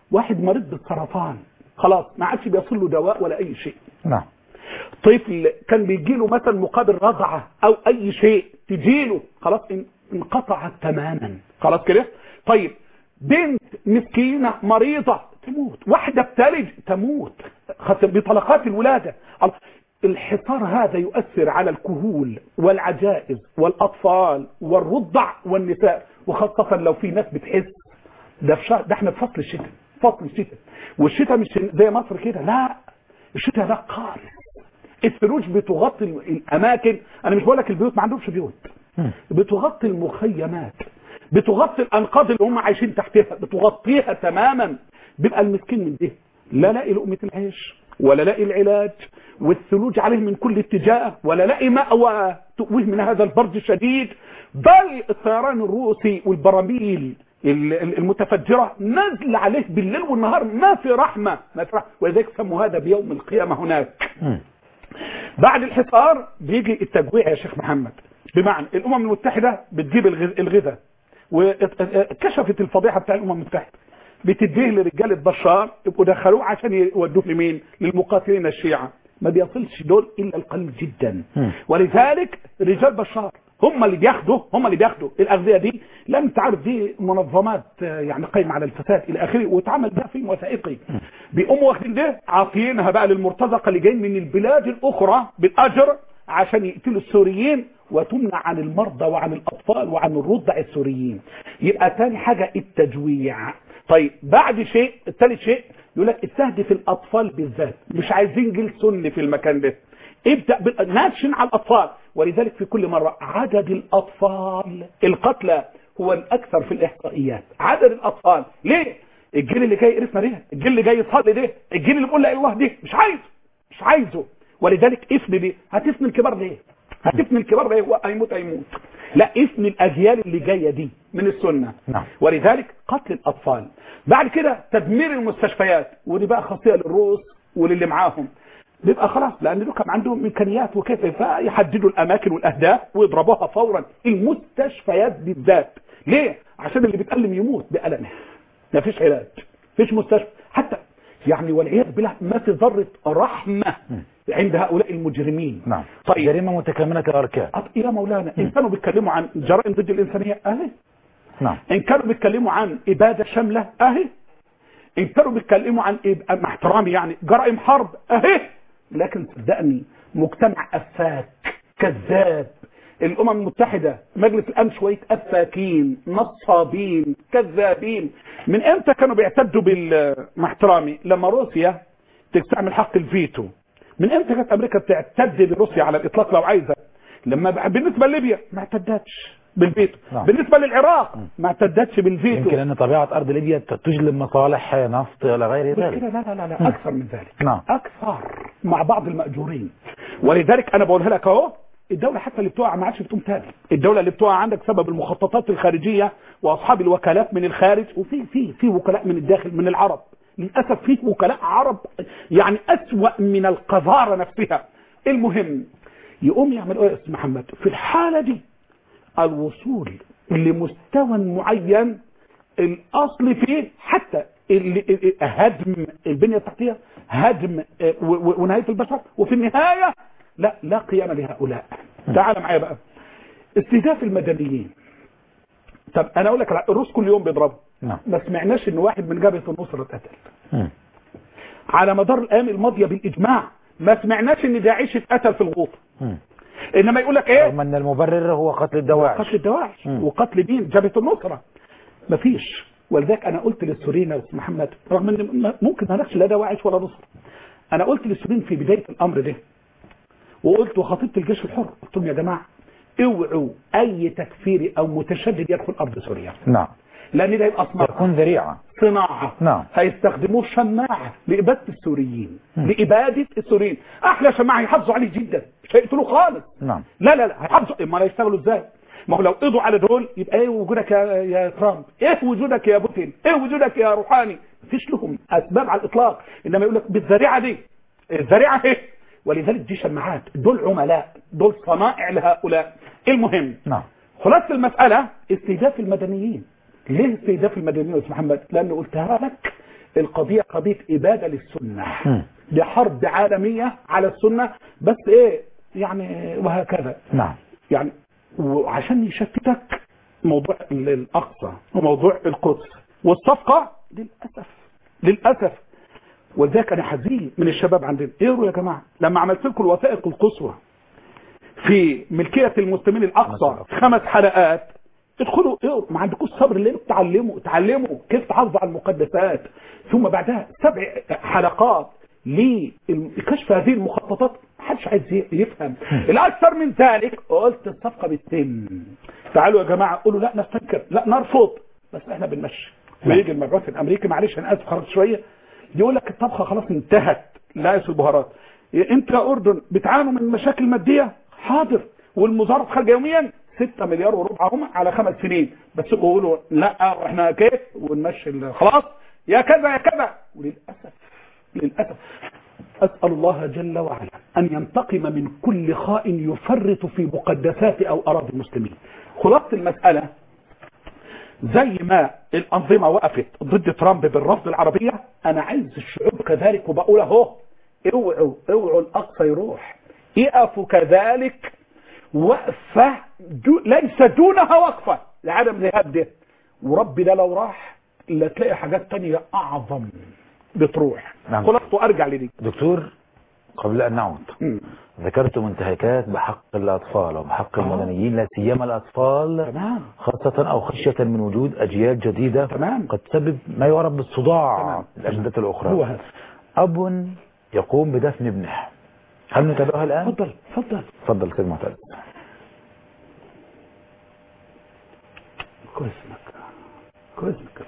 واحد مريض بالسرطان خلاص ما عادش بيصل له دواء ولا اي شيء. نعم. طفل كان بيجي له مثلا مقابل رضعه او اي شيء تجي له خلاص انقطعت تماما خلاص كده. طيب بنت مسكينه مريضه تموت، واحده بتلج تموت بطلقات الولاده. الحصار هذا يؤثر على الكهول والعجائز والاطفال والرضع والنساء، وخاصه لو في ناس بتحس ده في شهر، ده احنا في فصل الشتاء، فصل الشتاء، والشتاء مش زي مصر كده، لا الشتاء ده قارس. الثلوج بتغطي الاماكن، انا مش بقول لك البيوت ما عندهمش بيوت، بتغطي المخيمات، بتغطي الانقاض اللي هم عايشين تحتها، بتغطيها تماما. بيبقى المسكين من ده لا لاقي لقمه العيش ولا لاقي العلاج، والثلوج عليه من كل اتجاه، ولا لاقي مأوى تؤويه من هذا البرد الشديد. بل الطيران الروسي والبراميل المتفجرة نزل عليه بالليل والنهار، ما في رحمة ما في رحمة. ولذلك سموا هذا بيوم القيامة هناك. بعد الحصار بيجي التجويع يا شيخ محمد، بمعنى الأمم المتحدة بتجيب الغذاء، وكشفت الفضيحة بتاع الأمم المتحدة، بتديه لرجالة بشار يبقوا دخلوه عشان يودوه لمين؟ للمقاتلين الشيعة. ما بيصلش دول إلا القليل جدا. ولذلك رجال بشار هم اللي بياخدوا هم اللي بياخدوا الاغذيه دي، لم تعرف دي منظمات يعني قايمه على الفساد الى اخره، واتعمل ده فيلم وثائقي. بيقوموا واخدين ده عاطينها بقى للمرتزقه اللي جايين من البلاد الاخرى بالاجر عشان يقتلوا السوريين، وتمنع عن المرضى وعن الاطفال وعن الرضع السوريين. يبقى ثاني حاجه التجويع. طيب بعد شيء، الثالث شيء يقول لك استهدف الاطفال بالذات، مش عايزين جيل سني في المكان ده، ابدأ ناتشن على الأطفال. ولذلك في كل مرة عدد الأطفال القتلى هو الأكثر في الإحصائيات، عدد الأطفال. ليه؟ الجيل اللي جاي يقرفنا ده، الجيل اللي جاي يصلي ده، الجيل اللي بيقول لا الله ده مش عايزه مش عايزه. ولذلك افني دي، هتفني الكبار ده، هتفني الكبار ده، هو هيموت هيموت. لا افني الأجيال اللي جايه دي من السنة. نعم. ولذلك قتل الأطفال. بعد كده تدمير المستشفيات، ودي بقى خاصية للروس وللي معاهم. بيبقى خلاص لان دول كان عندهم امكانيات وكيف، فيحددوا الاماكن والاهداف ويضربوها فورا. المستشفيات بالذات ليه؟ عشان اللي بيتألم يموت بألمه، ما فيش علاج، فيش مستشفى حتى يعني، والعياذ بالله ما في ذره رحمه عند هؤلاء المجرمين. نعم. طيب جريمه متكامله الاركان. يا مولانا ان كانوا بيتكلموا عن جرائم ضد الانسانيه اهي. نعم. ان كانوا بيتكلموا عن اباده شامله اهي. ان كانوا بيتكلموا عن مع احترامي يعني جرائم حرب اهي. لكن صدقني مجتمع افاك كذاب. الامم المتحده مجلس الامن شويه افاكين نصابين كذابين. من امتى كانوا بيعتدوا بال مع احترامي؟ لما روسيا تستعمل حق الفيتو. من امتى كانت امريكا بتعتد بروسيا على الاطلاق لو عايزه؟ لما بالنسبه لليبيا ما اعتدتش بالفيتو. نعم. بالنسبه للعراق ما اعتدتش بالفيتو. يمكن ان طبيعه ارض ليبيا تجلب مصالح نفط الى غير ذلك. لا لا لا لا اكثر من ذلك. نعم. اكثر مع بعض المأجورين. ولذلك انا بقولها لك اهو، الدولة حتى اللي بتقع ما عادش بتقوم تاني. الدولة اللي بتقع عندك سبب المخططات الخارجية واصحاب الوكالات من الخارج، وفي في في وكلاء من الداخل من العرب. للاسف في وكلاء عرب يعني اسوأ من القذارة نفسها. المهم يقوم يعمل ايه يا استاذ محمد؟ في الحالة دي الوصول لمستوى معين الاصل فيه حتى هدم البنية التحتية، هدم ونهاية البشر، وفي النهاية لا لا قيام لهؤلاء. تعال معايا بقى استهداف المدنيين. طب انا اقول لك الروس كل يوم بيضربوا. نعم. ما سمعناش ان واحد من جبهة النصرة اتقتل. على مدار الايام الماضية بالاجماع ما سمعناش ان داعش اتقتل في الغوطة. انما يقول لك ايه؟ رغم ان المبرر هو قتل الدواعش. قتل الدواعش وقتل مين؟ جبهة النصرة. مفيش. ولذلك انا قلت للسوريين يا استاذ محمد، رغم ان ممكن ما ناخدش لا دواعش ولا نصرة، انا قلت للسوريين في بداية الامر ده، وقلت وخطيبت الجيش الحر، قلت لهم يا جماعه اوعوا اي تكفيري او متشدد يدخل ارض سوريا. نعم. لان ده يبقى صناعه، يكون ذريعه، صناعه. نعم. هيستخدموه شماعه لاباده السوريين، م. لاباده السوريين. احلى شماعه يحافظوا عليه جدا، مش هيقتلوه خالص. نعم. لا لا لا هيحافظوا. امال هيشتغلوا ازاي؟ ما هو لو قضوا على دول يبقى ايه وجودك يا يا ترامب؟ ايه وجودك يا بوتين؟ ايه وجودك يا روحاني؟ مفيش لهم اسباب على الاطلاق. انما يقول لك بالذريعه دي، الذريعه ايه؟ ولذلك دي شماعات، دول عملاء، دول صنائع لهؤلاء. المهم نعم. خلاص المسألة استهداف المدنيين. ليه استهداف المدنيين يا استاذ محمد؟ لأنه قلتها لك القضية قضية إبادة للسنة، دي حرب عالمية على السنة، بس إيه يعني وهكذا. نعم. يعني وعشان يشتتك موضوع الأقصى وموضوع القدس والصفقة، للأسف للأسف. وذاك أنا حزين من الشباب عندنا. إيه يا جماعة لما عملت لكم الوثائق القصوى في ملكية المسلمين الأقصى خمس حلقات، ادخلوا اقروا، ما عندكوش صبر ليه؟ تعلموا تعلموا كيف تحافظوا على المقدسات، ثم بعدها سبع حلقات لكشف هذه المخططات. محدش عايز يفهم. الاكثر من ذلك قلت الصفقه بتتم، تعالوا يا جماعه قولوا لا نستنكر لا نرفض، بس احنا بنمشي. ويجي المبعوث الامريكي، معلش انا اسف خرجت شويه، يقول لك الطبخه خلاص انتهت، لا يسوا البهارات. انت يا اردن بتعانوا من مشاكل ماديه، حاضر، والمظاهرات خارجه يوميا ستة مليار وربع هم على خمس سنين، بس يقولوا لا واحنا كيف ونمشي خلاص يا كذا يا كذا. وللاسف للاسف اسال الله جل وعلا ان ينتقم من كل خائن يفرط في مقدسات او اراضي المسلمين. خلاصه المساله زي ما الانظمه وقفت ضد ترامب بالرفض العربيه، انا عايز الشعوب كذلك، وبقول اهو اوعوا اوعوا الاقصى يروح، اقفوا كذلك وقفه دو ليس دونها وقفه لعدم ذهاب ده. وربي ده لو راح لا تلاقي حاجات تانية اعظم بتروح. نعم. خلاص ارجع لدي. دكتور قبل ان نعود، ذكرتم انتهاكات بحق الاطفال وبحق آه. المدنيين، لا سيما الاطفال، تمام. خاصة او خشية من وجود اجيال جديدة، تمام. قد تسبب ما يعرف بالصداع. تمام. الاجندات الاخرى. هو هذا. اب يقوم بدفن ابنه، هل نتابعها الان؟ تفضل تفضل تفضل سيد معتز. كويس انك كويس انك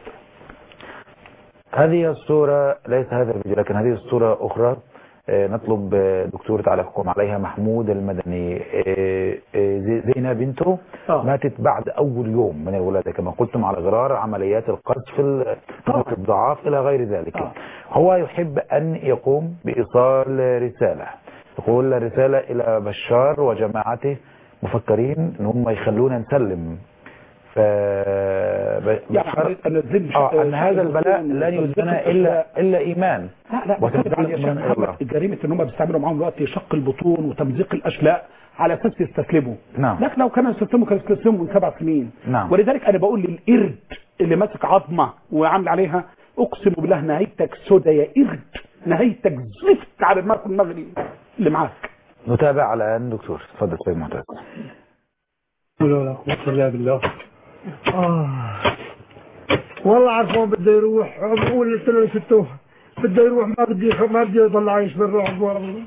هذه الصورة، ليس هذا الفيديو لكن هذه الصورة أخرى نطلب دكتور تعليقكم عليها. محمود المدني، زينة بنته آه. ماتت بعد أول يوم من الولادة كما قلتم على غرار عمليات القذف، الضعاف إلى غير ذلك. آه. هو يحب أن يقوم بإيصال رسالة، يقول رسالة إلى بشار وجماعته مفكرين أن هم يخلونا نسلم، ف يعني آه ان هذا البلاء لن يدنا الا الا ايمان. لا لا وتبع جريمه ان هم بيستعملوا معاهم الوقت شق البطون وتمزيق الاشلاء على اساس يستسلموا. نعم. لكن لو كانوا يستسلموا كانوا يستسلموا من سبع سنين. نعم. ولذلك انا بقول للقرد اللي ماسك عظمه وعامل عليها، اقسم بالله نهايتك سودا يا قرد، نهايتك زفت على المركب المغربي اللي معاك. نتابع الان دكتور، تفضل سيد معتز. لا قوة الا بالله. آه. والله عارفون بده يروح، بقول قلت له ستوه بده يروح، ما بدي ما بدي يضل عايش بالرعب والله.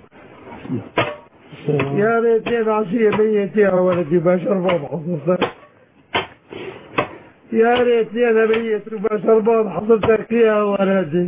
يا ريت يا عشية ميت يا ولدي باشر باب حضرتك، يا ريت يا ميت وباشر باب حضرتك يا ولدي،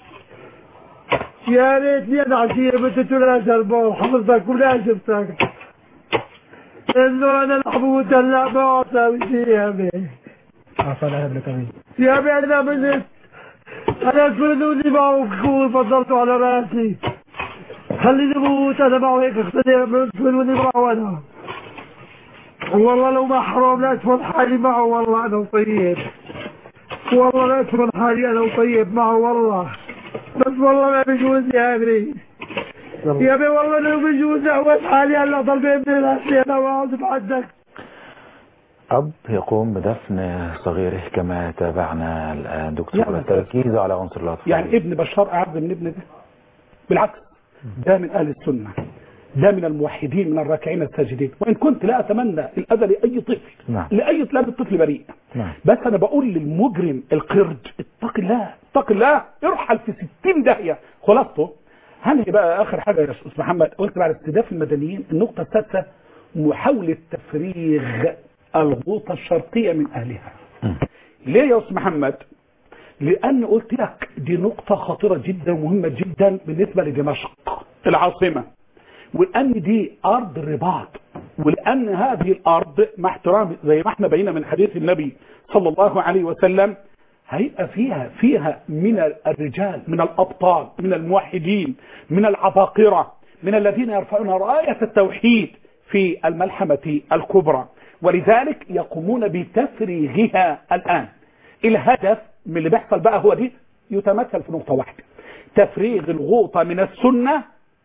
يا ريت يا عشية بنت باشر باب حضرتك ولا شفتك، انه انا الحبوت هلا ما اسوي شيء يا بي. عفوا يا ابن كمين يا بي، انا بنت انا تفردوني معه كول فضلتوا على راسي، خليني اموت انا معه هيك، تفردوني معه انا والله لو ما حرام لا ادفن حالي معه، والله انا وطيب، والله لا ادفن حالي انا وطيب معه والله، بس والله ما بيجوز يا ابني يا بي، والله لو بيجوز اعوز حالي هلا ضل بابني راسي انا واقعد بعدك. أب يقوم بدفن صغيره كما تابعنا الآن دكتور، يعني التركيز على عنصر الأطفال. يعني ابن بشار أعز من ابن ده؟ بالعكس، ده من أهل السنة، ده من الموحدين من الراكعين الساجدين، وإن كنت لا أتمنى الأذى لأي طفل. نعم. لأي لا الطفل بريء. نعم. بس أنا بقول للمجرم القرد اتق الله اتق الله، ارحل في ستين داهية. خلاصته هنهي بقى آخر حاجة يا أستاذ محمد، قلت بعد استهداف المدنيين. النقطة السادسة محاولة تفريغ الغوطة الشرقية من أهلها. م. ليه يا أستاذ محمد؟ لأن قلت لك دي نقطة خطيرة جدا ومهمة جدا بالنسبة لدمشق العاصمة، ولأن دي أرض الرباط، ولأن هذه الأرض مع احترام زي ما احنا بينا من حديث النبي صلى الله عليه وسلم هيبقى فيها فيها من الرجال، من الأبطال، من الموحدين، من العباقرة، من الذين يرفعون راية التوحيد في الملحمة الكبرى، ولذلك يقومون بتفريغها الآن. الهدف من اللي بيحصل بقى هو دي يتمثل في نقطة واحدة: تفريغ الغوطة من السنة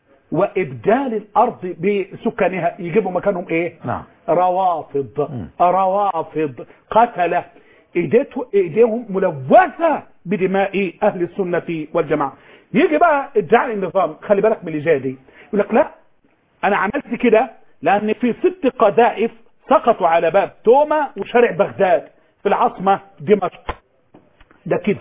وإبدال الأرض بسكانها. يجيبوا مكانهم إيه؟ نعم. روافض. روافض قتلة إيديهم ملوثة بدماء أهل السنة والجماعة. يجي بقى ادعاء النظام، خلي بالك من اللي جاي دي، يقول لك لا أنا عملت كده لأن في ست قذائف سقطوا على باب توما وشارع بغداد في العاصمة دمشق. ده كده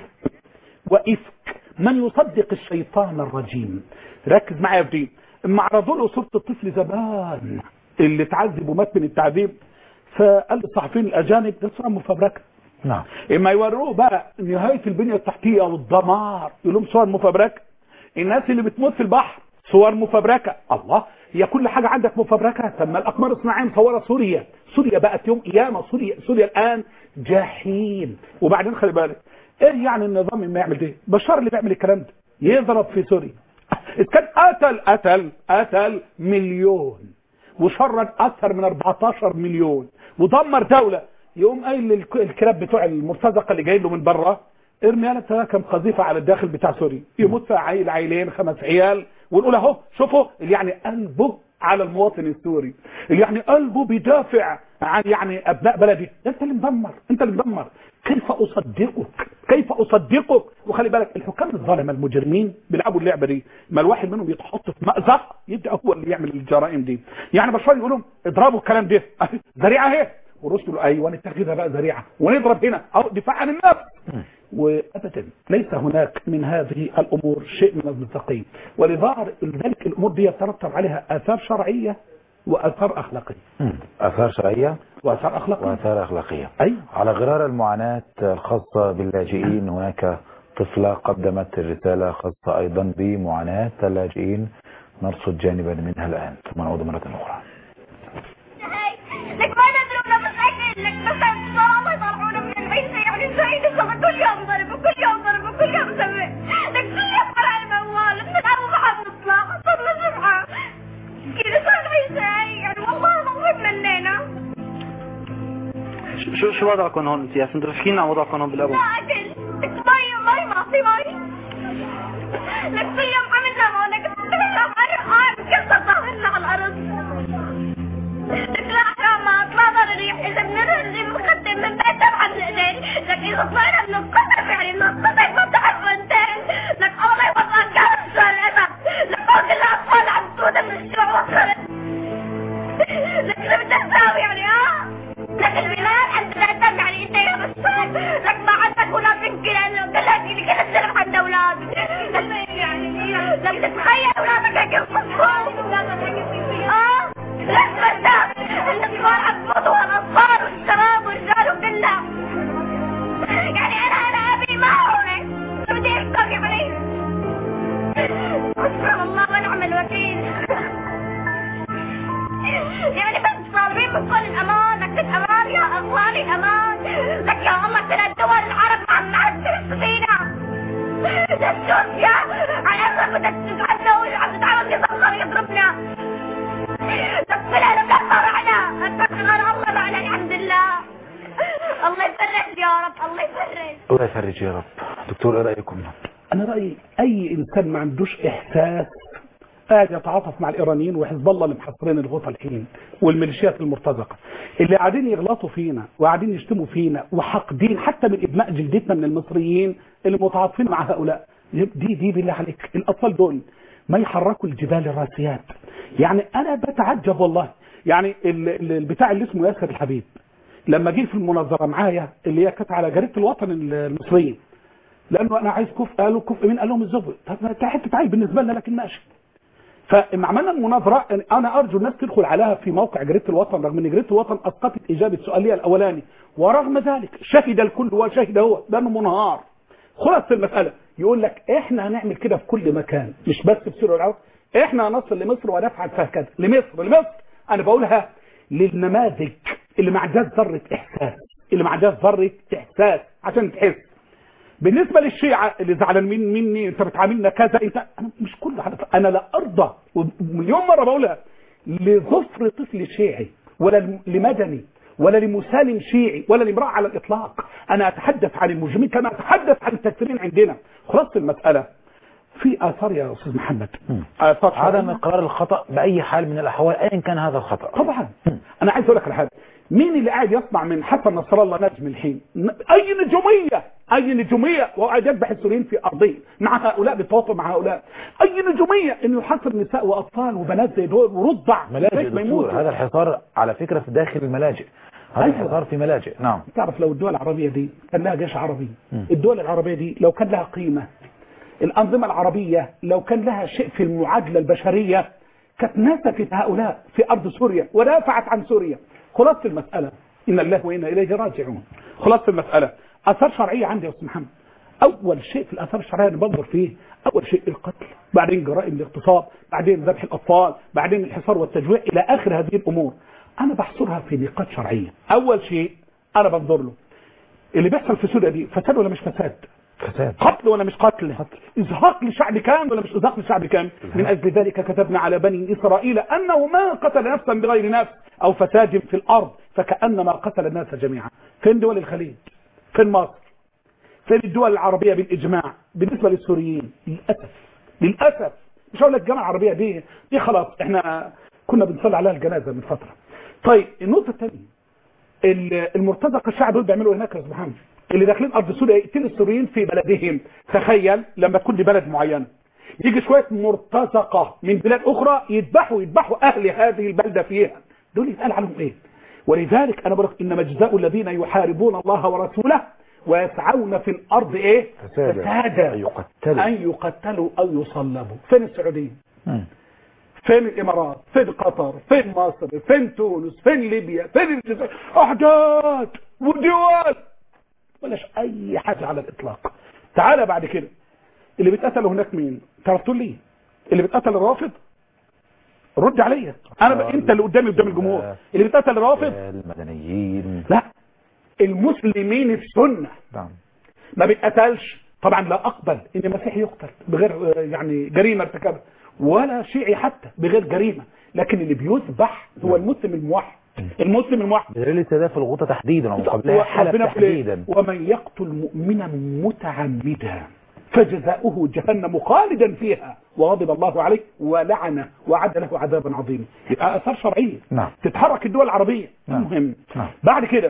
وإفك من يصدق الشيطان الرجيم. ركز معايا في دي. اما عرضوا له صورة الطفل زمان اللي اتعذب ومات من التعذيب، فقال للصحفيين الأجانب ده صورة مفبركة. نعم. اما يوروه بقى نهاية البنية التحتية والدمار يقول لهم صور مفبركة. الناس اللي بتموت في البحر صور مفبركة. الله، هي كل حاجة عندك مفبركة؟ ثم الأقمار الصناعية مصورة سوريا، سوريا بقت يوم قيامة، سوريا سوريا الآن جحيم. وبعدين خلي بالك ايه يعني النظام ما يعمل ده؟ بشار اللي بيعمل الكلام ده يضرب في سوريا. إذا كان قتل قتل قتل مليون وشرد أكثر من أربعتاشر مليون ودمر دولة، يقوم قايل الكلاب بتوع المرتزقة اللي جايين له من بره ارمي انا كم قذيفة على الداخل بتاع سوريا، يموت فيها عيل عيلين خمس عيال، ونقول اهو شوفوا اللي يعني قلبه على المواطن السوري، اللي يعني قلبه بيدافع عن يعني ابناء بلدي. انت اللي مدمر، انت اللي مدمر. كيف اصدقك؟ كيف اصدقك؟ وخلي بالك الحكام الظالمه المجرمين بيلعبوا اللعبه دي، ما الواحد منهم يتحط في مأزق يبدا هو اللي يعمل الجرائم دي. يعني بشار يقولوا اضربوا الكلام ده ذريعه اهي، والرسل يقولوا ايوه نتخذها بقى ذريعه ونضرب هنا او دفاع عن النفس. وابدا ليس هناك من هذه الامور شيء من المستقيم، ولذلك الامور دي يترتب عليها اثار شرعيه واثار اخلاقيه. اثار شرعيه واثار اخلاقيه واثار اخلاقيه. اي على غرار المعاناه الخاصه باللاجئين هناك طفله قدمت الرساله خاصه ايضا بمعاناه اللاجئين، نرصد جانبا منها الان ثم نعود مره اخرى. لك ما ندري ولا متأكد لك مثلا والله يطلعونا من العيشة، يعني زايد الصبر كل يوم ضرب وكل يوم ضرب وكل يوم سوي لك كل يوم على الموال بنلعب وما بنطلع صرنا جمعة كذا صار العيشة يعني والله نظيف مننا. شو شو وضعكم هون انت؟ انتوا احكي لنا عن وضعكم هون بالابو. لا اكل لك مي مي ما في مي لك كل يوم عملنا ما لك كل يوم عارف كسر ظهرنا على الارض لك لا ما طلعنا الريح اذا بنرجع بنقدم من بيت تبع الايدين لك اذا طلعنا بنقطع يعني بنقطع ما بتعرف انتين لك الله يوصل كسر الاسد لك فوق الاطفال عم تودى من الشارع وصلت لك اذا بدك تساوي يعني ها لك البلاد عندنا تم يعني انت يا بشار لك ما عندك ولا بنك لانه كلها اللي كلها تسلم عند اولاد يعني لك تتخيل اولادك هيك يصفوا اه لك بس الكبار عم تموتوا والاطفال والشباب والرجال وكلها يعني انا انا ابي ما هون شو بدي احكي يعني حسبنا الله ونعم الوكيل يعني بس طالبين من كل الامان لك الامان يا اخواني الامان لك يا الله كل الدول العرب عم معد فينا تركيا على اساس بدك تتعدى وعم تتعاون يصغر يضربنا لك كلنا بنطلعنا اتقنا الله معنا الحمد لله. الله يفرج يا رب الله يفرج الله يفرج يا رب. دكتور ايه رايكم؟ انا رايي اي انسان ما عندوش احساس قاعد يتعاطف مع الايرانيين وحزب الله اللي محصرين الغوطه الحين والميليشيات المرتزقه اللي قاعدين يغلطوا فينا وقاعدين يشتموا فينا وحاقدين حتى من ابناء جلدتنا من المصريين اللي متعاطفين مع هؤلاء. دي دي بالله عليك الاطفال دول ما يحركوا الجبال الراسيات. يعني انا بتعجب والله. يعني البتاع اللي اسمه ياسر الحبيب لما جه في المناظره معايا اللي هي كانت على جريده الوطن المصريين، لانه انا عايز كفء، قالوا كفء مين؟ قال لهم الزبر. طب انت حته عيل بالنسبه لنا لكن ماشي. فلما عملنا المناظره انا ارجو الناس تدخل عليها في موقع جريده الوطن، رغم ان جريده الوطن اسقطت اجابه سؤالي الاولاني، ورغم ذلك شهد الكل وشهد هو لانه منهار. خلاص المساله يقول لك احنا هنعمل كده في كل مكان مش بس في سوريا والعراق، احنا هنصل لمصر ونفعل فيها كذا لمصر لمصر. انا بقولها للنماذج اللي ما عندهاش ذره احساس، اللي ما عندهاش ذره احساس عشان تحس. بالنسبه للشيعه اللي زعلانين مني انت بتعاملنا كذا انت، انا مش كل حاجه انا لا ارضى ومليون مره بقولها لظفر طفل شيعي ولا لمدني ولا لمسالم شيعي ولا لامراه على الاطلاق. انا اتحدث عن المجرمين كما اتحدث عن التكفيرين عندنا. خلاص المسألة في آثار يا أستاذ محمد، آثار عدم إقرار الخطأ بأي حال من الأحوال أيا كان هذا الخطأ. طبعا أنا عايز أقول لك على حاجة، مين اللي قاعد يصنع من حسن نصر الله نجم الحين؟ أي نجومية، أي نجومية، وقاعد يذبح السوريين في أرضهم مع هؤلاء، بالتواطؤ مع هؤلاء. أي نجومية إنه يحاصر نساء وأطفال وبنات زي دول ورضع ملاجئ دكتور. هذا الحصار على فكرة في داخل الملاجئ، هذا أيوة. الحصار في ملاجئ. نعم. تعرف لو الدول العربية دي كان لها جيش عربي، الدول العربية دي لو كان لها قيمة، الأنظمة العربية لو كان لها شيء في المعادلة البشرية كانت نسفت هؤلاء في أرض سوريا ودافعت عن سوريا. خلاصة المسألة إن الله وإنا إليه راجعون. خلاصة المسألة آثار شرعية عندي يا أستاذ محمد. أول شيء في الآثار الشرعية اللي بنظر فيه أول شيء القتل، بعدين جرائم الاغتصاب، بعدين ذبح الأطفال، بعدين الحصار والتجويع إلى آخر هذه الأمور. أنا بحصرها في نقاط شرعية. أول شيء أنا بنظر له اللي بيحصل في سوريا دي فساد ولا مش فساد؟ فساد. قتل ولا مش قتل؟ إزهاق لشعب كامل ولا مش إزهاق لشعب كامل؟ من أجل ذلك كتبنا على بني إسرائيل أنه ما قتل نفسا بغير نفس أو فساد في الأرض فكأنما قتل الناس جميعا. فين دول الخليج؟ فين مصر؟ فين الدول العربية بالإجماع بالنسبة للسوريين؟ للأسف للأسف مش هقول لك الجامعة العربية دي دي خلاص احنا كنا بنصلي عليها الجنازة من فترة. طيب النقطة الثانية المرتزقة الشعب دول بيعملوا هناك يا أستاذ محمد، اللي داخلين أرض سوريا يقتلوا السوريين في بلدهم. تخيل لما تكون دي بلد معين يجي شوية مرتزقة من بلاد أخرى يذبحوا يذبحوا أهل هذه البلدة فيها، دول يتقال عنهم إيه؟ ولذلك أنا بقول إنما جزاء الذين يحاربون الله ورسوله ويسعون في الأرض إيه؟ فسادا أن يقتلوا أو يصلبوا. فين السعودية؟ فين الإمارات؟ فين قطر؟ فين مصر؟ فين تونس؟ فين ليبيا؟ فين الجزائر؟ أحداث ودول ولاش أي حاجة على الإطلاق. تعالى بعد كده اللي بيتقتلوا هناك مين؟ تعرفتوا لي اللي بيتقتل الرافض؟ رد عليا أنا ب... أنت اللي قدامي قدام الجمهور. اللي بيتقتل الرافض المدنيين، لا المسلمين السنة ما بيتقتلش. طبعا لا أقبل إن مسيحي يقتل بغير يعني جريمة ارتكبها، ولا شيعي حتى بغير جريمة، لكن اللي بيذبح هو المسلم الموحد. المسلم الموحد بدليل استهداف الغوطة تحديدا ومقابلها حلب تحديدا. ومن يقتل مؤمنا متعمدا فجزاؤه جهنم خالدا فيها وغضب الله عليه ولعنه وعد له عذابا عظيما. يبقى اثار شرعيه نعم. تتحرك الدول العربيه. نعم. المهم نعم. بعد كده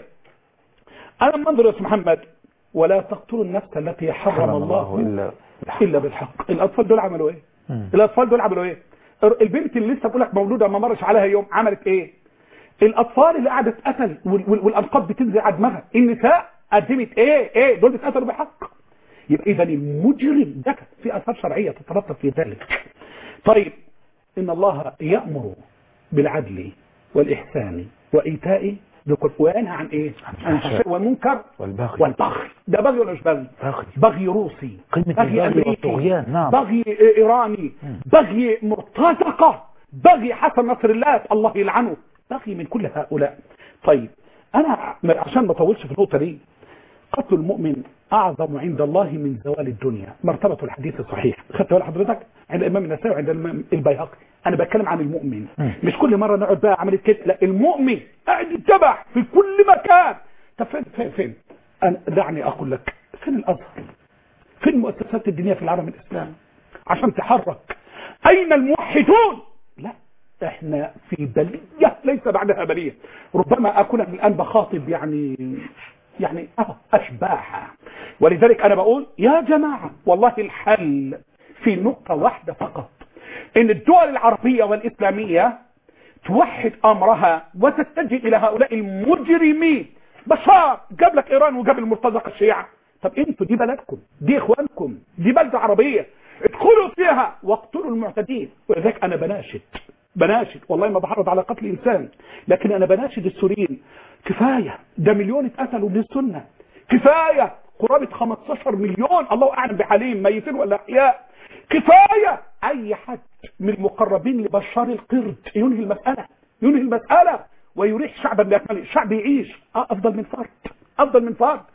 انا منظر يا استاذ محمد ولا تقتلوا النفس التي حرم الله الا الا بالحق. الاطفال دول عملوا ايه؟ مم. الاطفال دول عملوا ايه؟ البنت اللي لسه بقول لك مولوده ما مرش عليها يوم عملت ايه؟ الاطفال اللي قعدت قتل والانقاض بتنزل على دماغها. النساء قدمت ايه؟ ايه دول اتقتلوا بحق. يبقى اذا المجرم ده في اثار شرعيه تترتب في ذلك. طيب ان الله يأمر بالعدل والاحسان وايتاء ذي القربى وينهى عن ايه؟ عن الفحشاء والمنكر والبغي. والبغي ده بغي ولا مش بغي؟ بغي. بغي روسي، بغي امريكي، نعم. بغي ايراني، م. بغي مرتزقه، بغي حسن نصر الله الله يلعنه، بغي من كل هؤلاء. طيب انا عشان ما اطولش في النقطه دي، قتل المؤمن اعظم عند الله من زوال الدنيا، مرتبه الحديث الصحيح. خدت بالك حضرتك؟ عند الامام النسائي وعند الامام البيهقي. انا بتكلم عن المؤمن، م. مش كل مره نقعد بقى عمليه كده، لا المؤمن قاعد يتبع في كل مكان. طب فين فين فين؟ أنا دعني اقول لك فين الازهر؟ فين المؤسسات الدينيه في العالم الاسلامي عشان تحرك؟ اين الموحدون؟ لا احنا في بليه ليس بعدها بليه. ربما اكون الان بخاطب يعني يعني اه اشباحها. ولذلك انا بقول يا جماعه والله الحل في نقطه واحده فقط، ان الدول العربيه والاسلاميه توحد امرها وتتجه الى هؤلاء المجرمين. بشار جاب لك ايران وجاب المرتزقه الشيعه. طب انتوا دي بلدكم، دي اخوانكم، دي بلده عربيه، ادخلوا فيها واقتلوا المعتدين. ولذلك انا بناشد بناشد والله ما بحرض على قتل انسان، لكن انا بناشد السوريين كفايه، ده مليون اتقتلوا من السنه، كفايه قرابه خمستاشر مليون الله اعلم بحالهم ميتين ولا احياء، كفايه اي حد من المقربين لبشار القرد ينهي المساله ينهي المساله ويريح شعبا باكمله. الشعب يعيش افضل من فرد افضل من فرد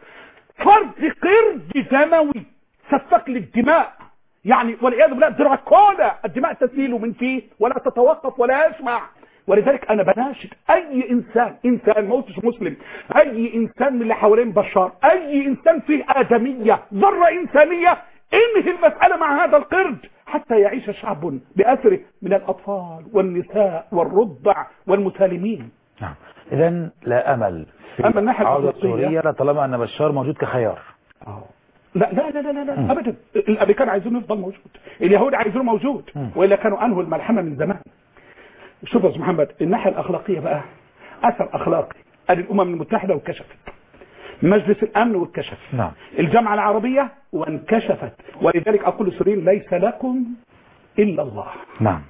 فرد قرد دموي سفك للدماء يعني والعياذ بالله دراكولا، الدماء تسيل من فيه ولا تتوقف ولا يسمع. ولذلك انا بناشد اي انسان انسان موتش مسلم، اي انسان من اللي حوالين بشار، اي انسان فيه ادميه ذره انسانيه انهي المسألة مع هذا القرد حتى يعيش شعب بأثره من الأطفال والنساء والرضع والمسالمين. نعم. إذن لا أمل في عودة سوريا طالما أن بشار موجود كخيار. أوه. لا لا لا لا لا ابدا. الامريكان عايزين يفضل موجود، اليهود عايزينه موجود، والا كانوا انهوا الملحمه من زمان. شوف يا استاذ محمد، الناحيه الاخلاقيه بقى اثر اخلاقي، ادي الامم المتحده وانكشفت، مجلس الامن وانكشف، نعم. الجامعه العربيه وانكشفت، ولذلك اقول للسوريين ليس لكم الا الله. نعم.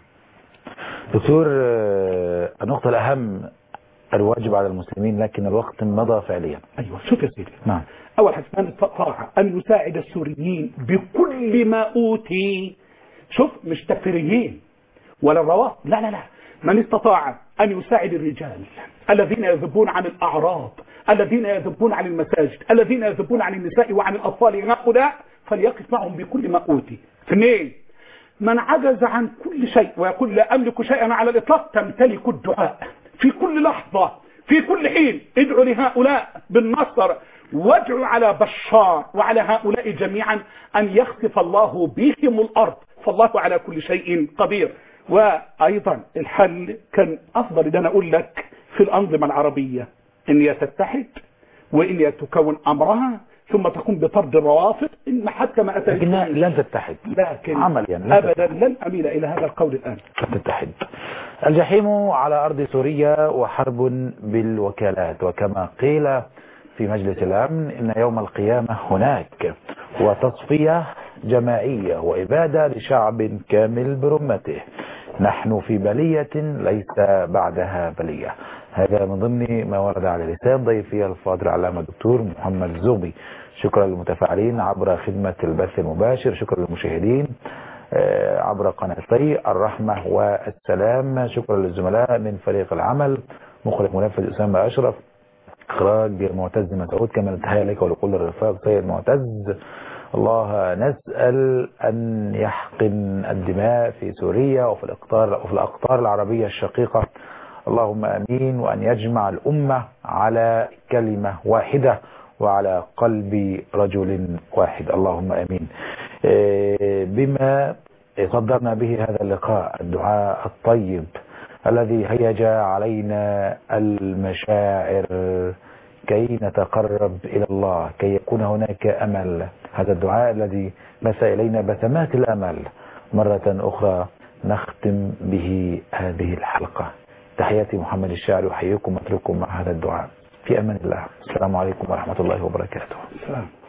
دكتور، النقطه الاهم الواجب على المسلمين، لكن الوقت مضى فعليا. ايوه شوف يا سيدي. نعم. اول حاجه من استطاع ان يساعد السوريين بكل ما اوتي، شوف مش تكفيريين ولا الروافض، لا لا لا، من استطاع ان يساعد الرجال الذين يذبون عن الاعراض، الذين يذبون عن المساجد، الذين يذبون عن النساء وعن الاطفال، هؤلاء فليقف معهم بكل ما اوتي. اثنين، من عجز عن كل شيء ويقول لا املك شيئا على الاطلاق، تمتلك الدعاء في كل لحظه في كل حين، ادعوا لهؤلاء بالنصر، وادعوا على بشار وعلى هؤلاء جميعا أن يخسف الله بهم الأرض، فالله على كل شيء قدير. وأيضا الحل كان أفضل إن أنا أقول لك في الأنظمة العربية إن هي تتحد وإن هي تكون أمرها ثم تقوم بطرد الروافض، إن حتى ما أتى لكنها لن تتحد، لكن عمل يعني أبدا لن أميل إلى هذا القول الآن. لن تتحد. الجحيم على أرض سوريا وحرب بالوكالات، وكما قيل في مجلس الأمن إن يوم القيامة هناك، وتصفية جماعية وإبادة لشعب كامل برمته. نحن في بلية ليس بعدها بلية. هذا من ضمن ما ورد على لسان ضيفي الفاضل العلامة الدكتور محمد زوبي. شكرا للمتفاعلين عبر خدمة البث المباشر، شكرا للمشاهدين عبر قناتي الرحمة والسلام، شكرا للزملاء من فريق العمل، مخرج منفذ أسامة أشرف، إخراج معتز مسعود، كما التحية لك ولكل الرفاق سيد معتز. الله نسأل أن يحقن الدماء في سوريا وفي الأقطار, وفي الأقطار العربية الشقيقة، اللهم أمين، وأن يجمع الأمة على كلمة واحدة وعلى قلب رجل واحد، اللهم أمين. بما صدرنا به هذا اللقاء، الدعاء الطيب الذي هيج علينا المشاعر كي نتقرب إلى الله، كي يكون هناك أمل، هذا الدعاء الذي بث إلينا بسمات الأمل، مرة أخرى نختم به هذه الحلقة. تحياتي محمد الشاعر، وحييكم واترككم مع هذا الدعاء في أمان الله. السلام عليكم ورحمة الله وبركاته. السلام.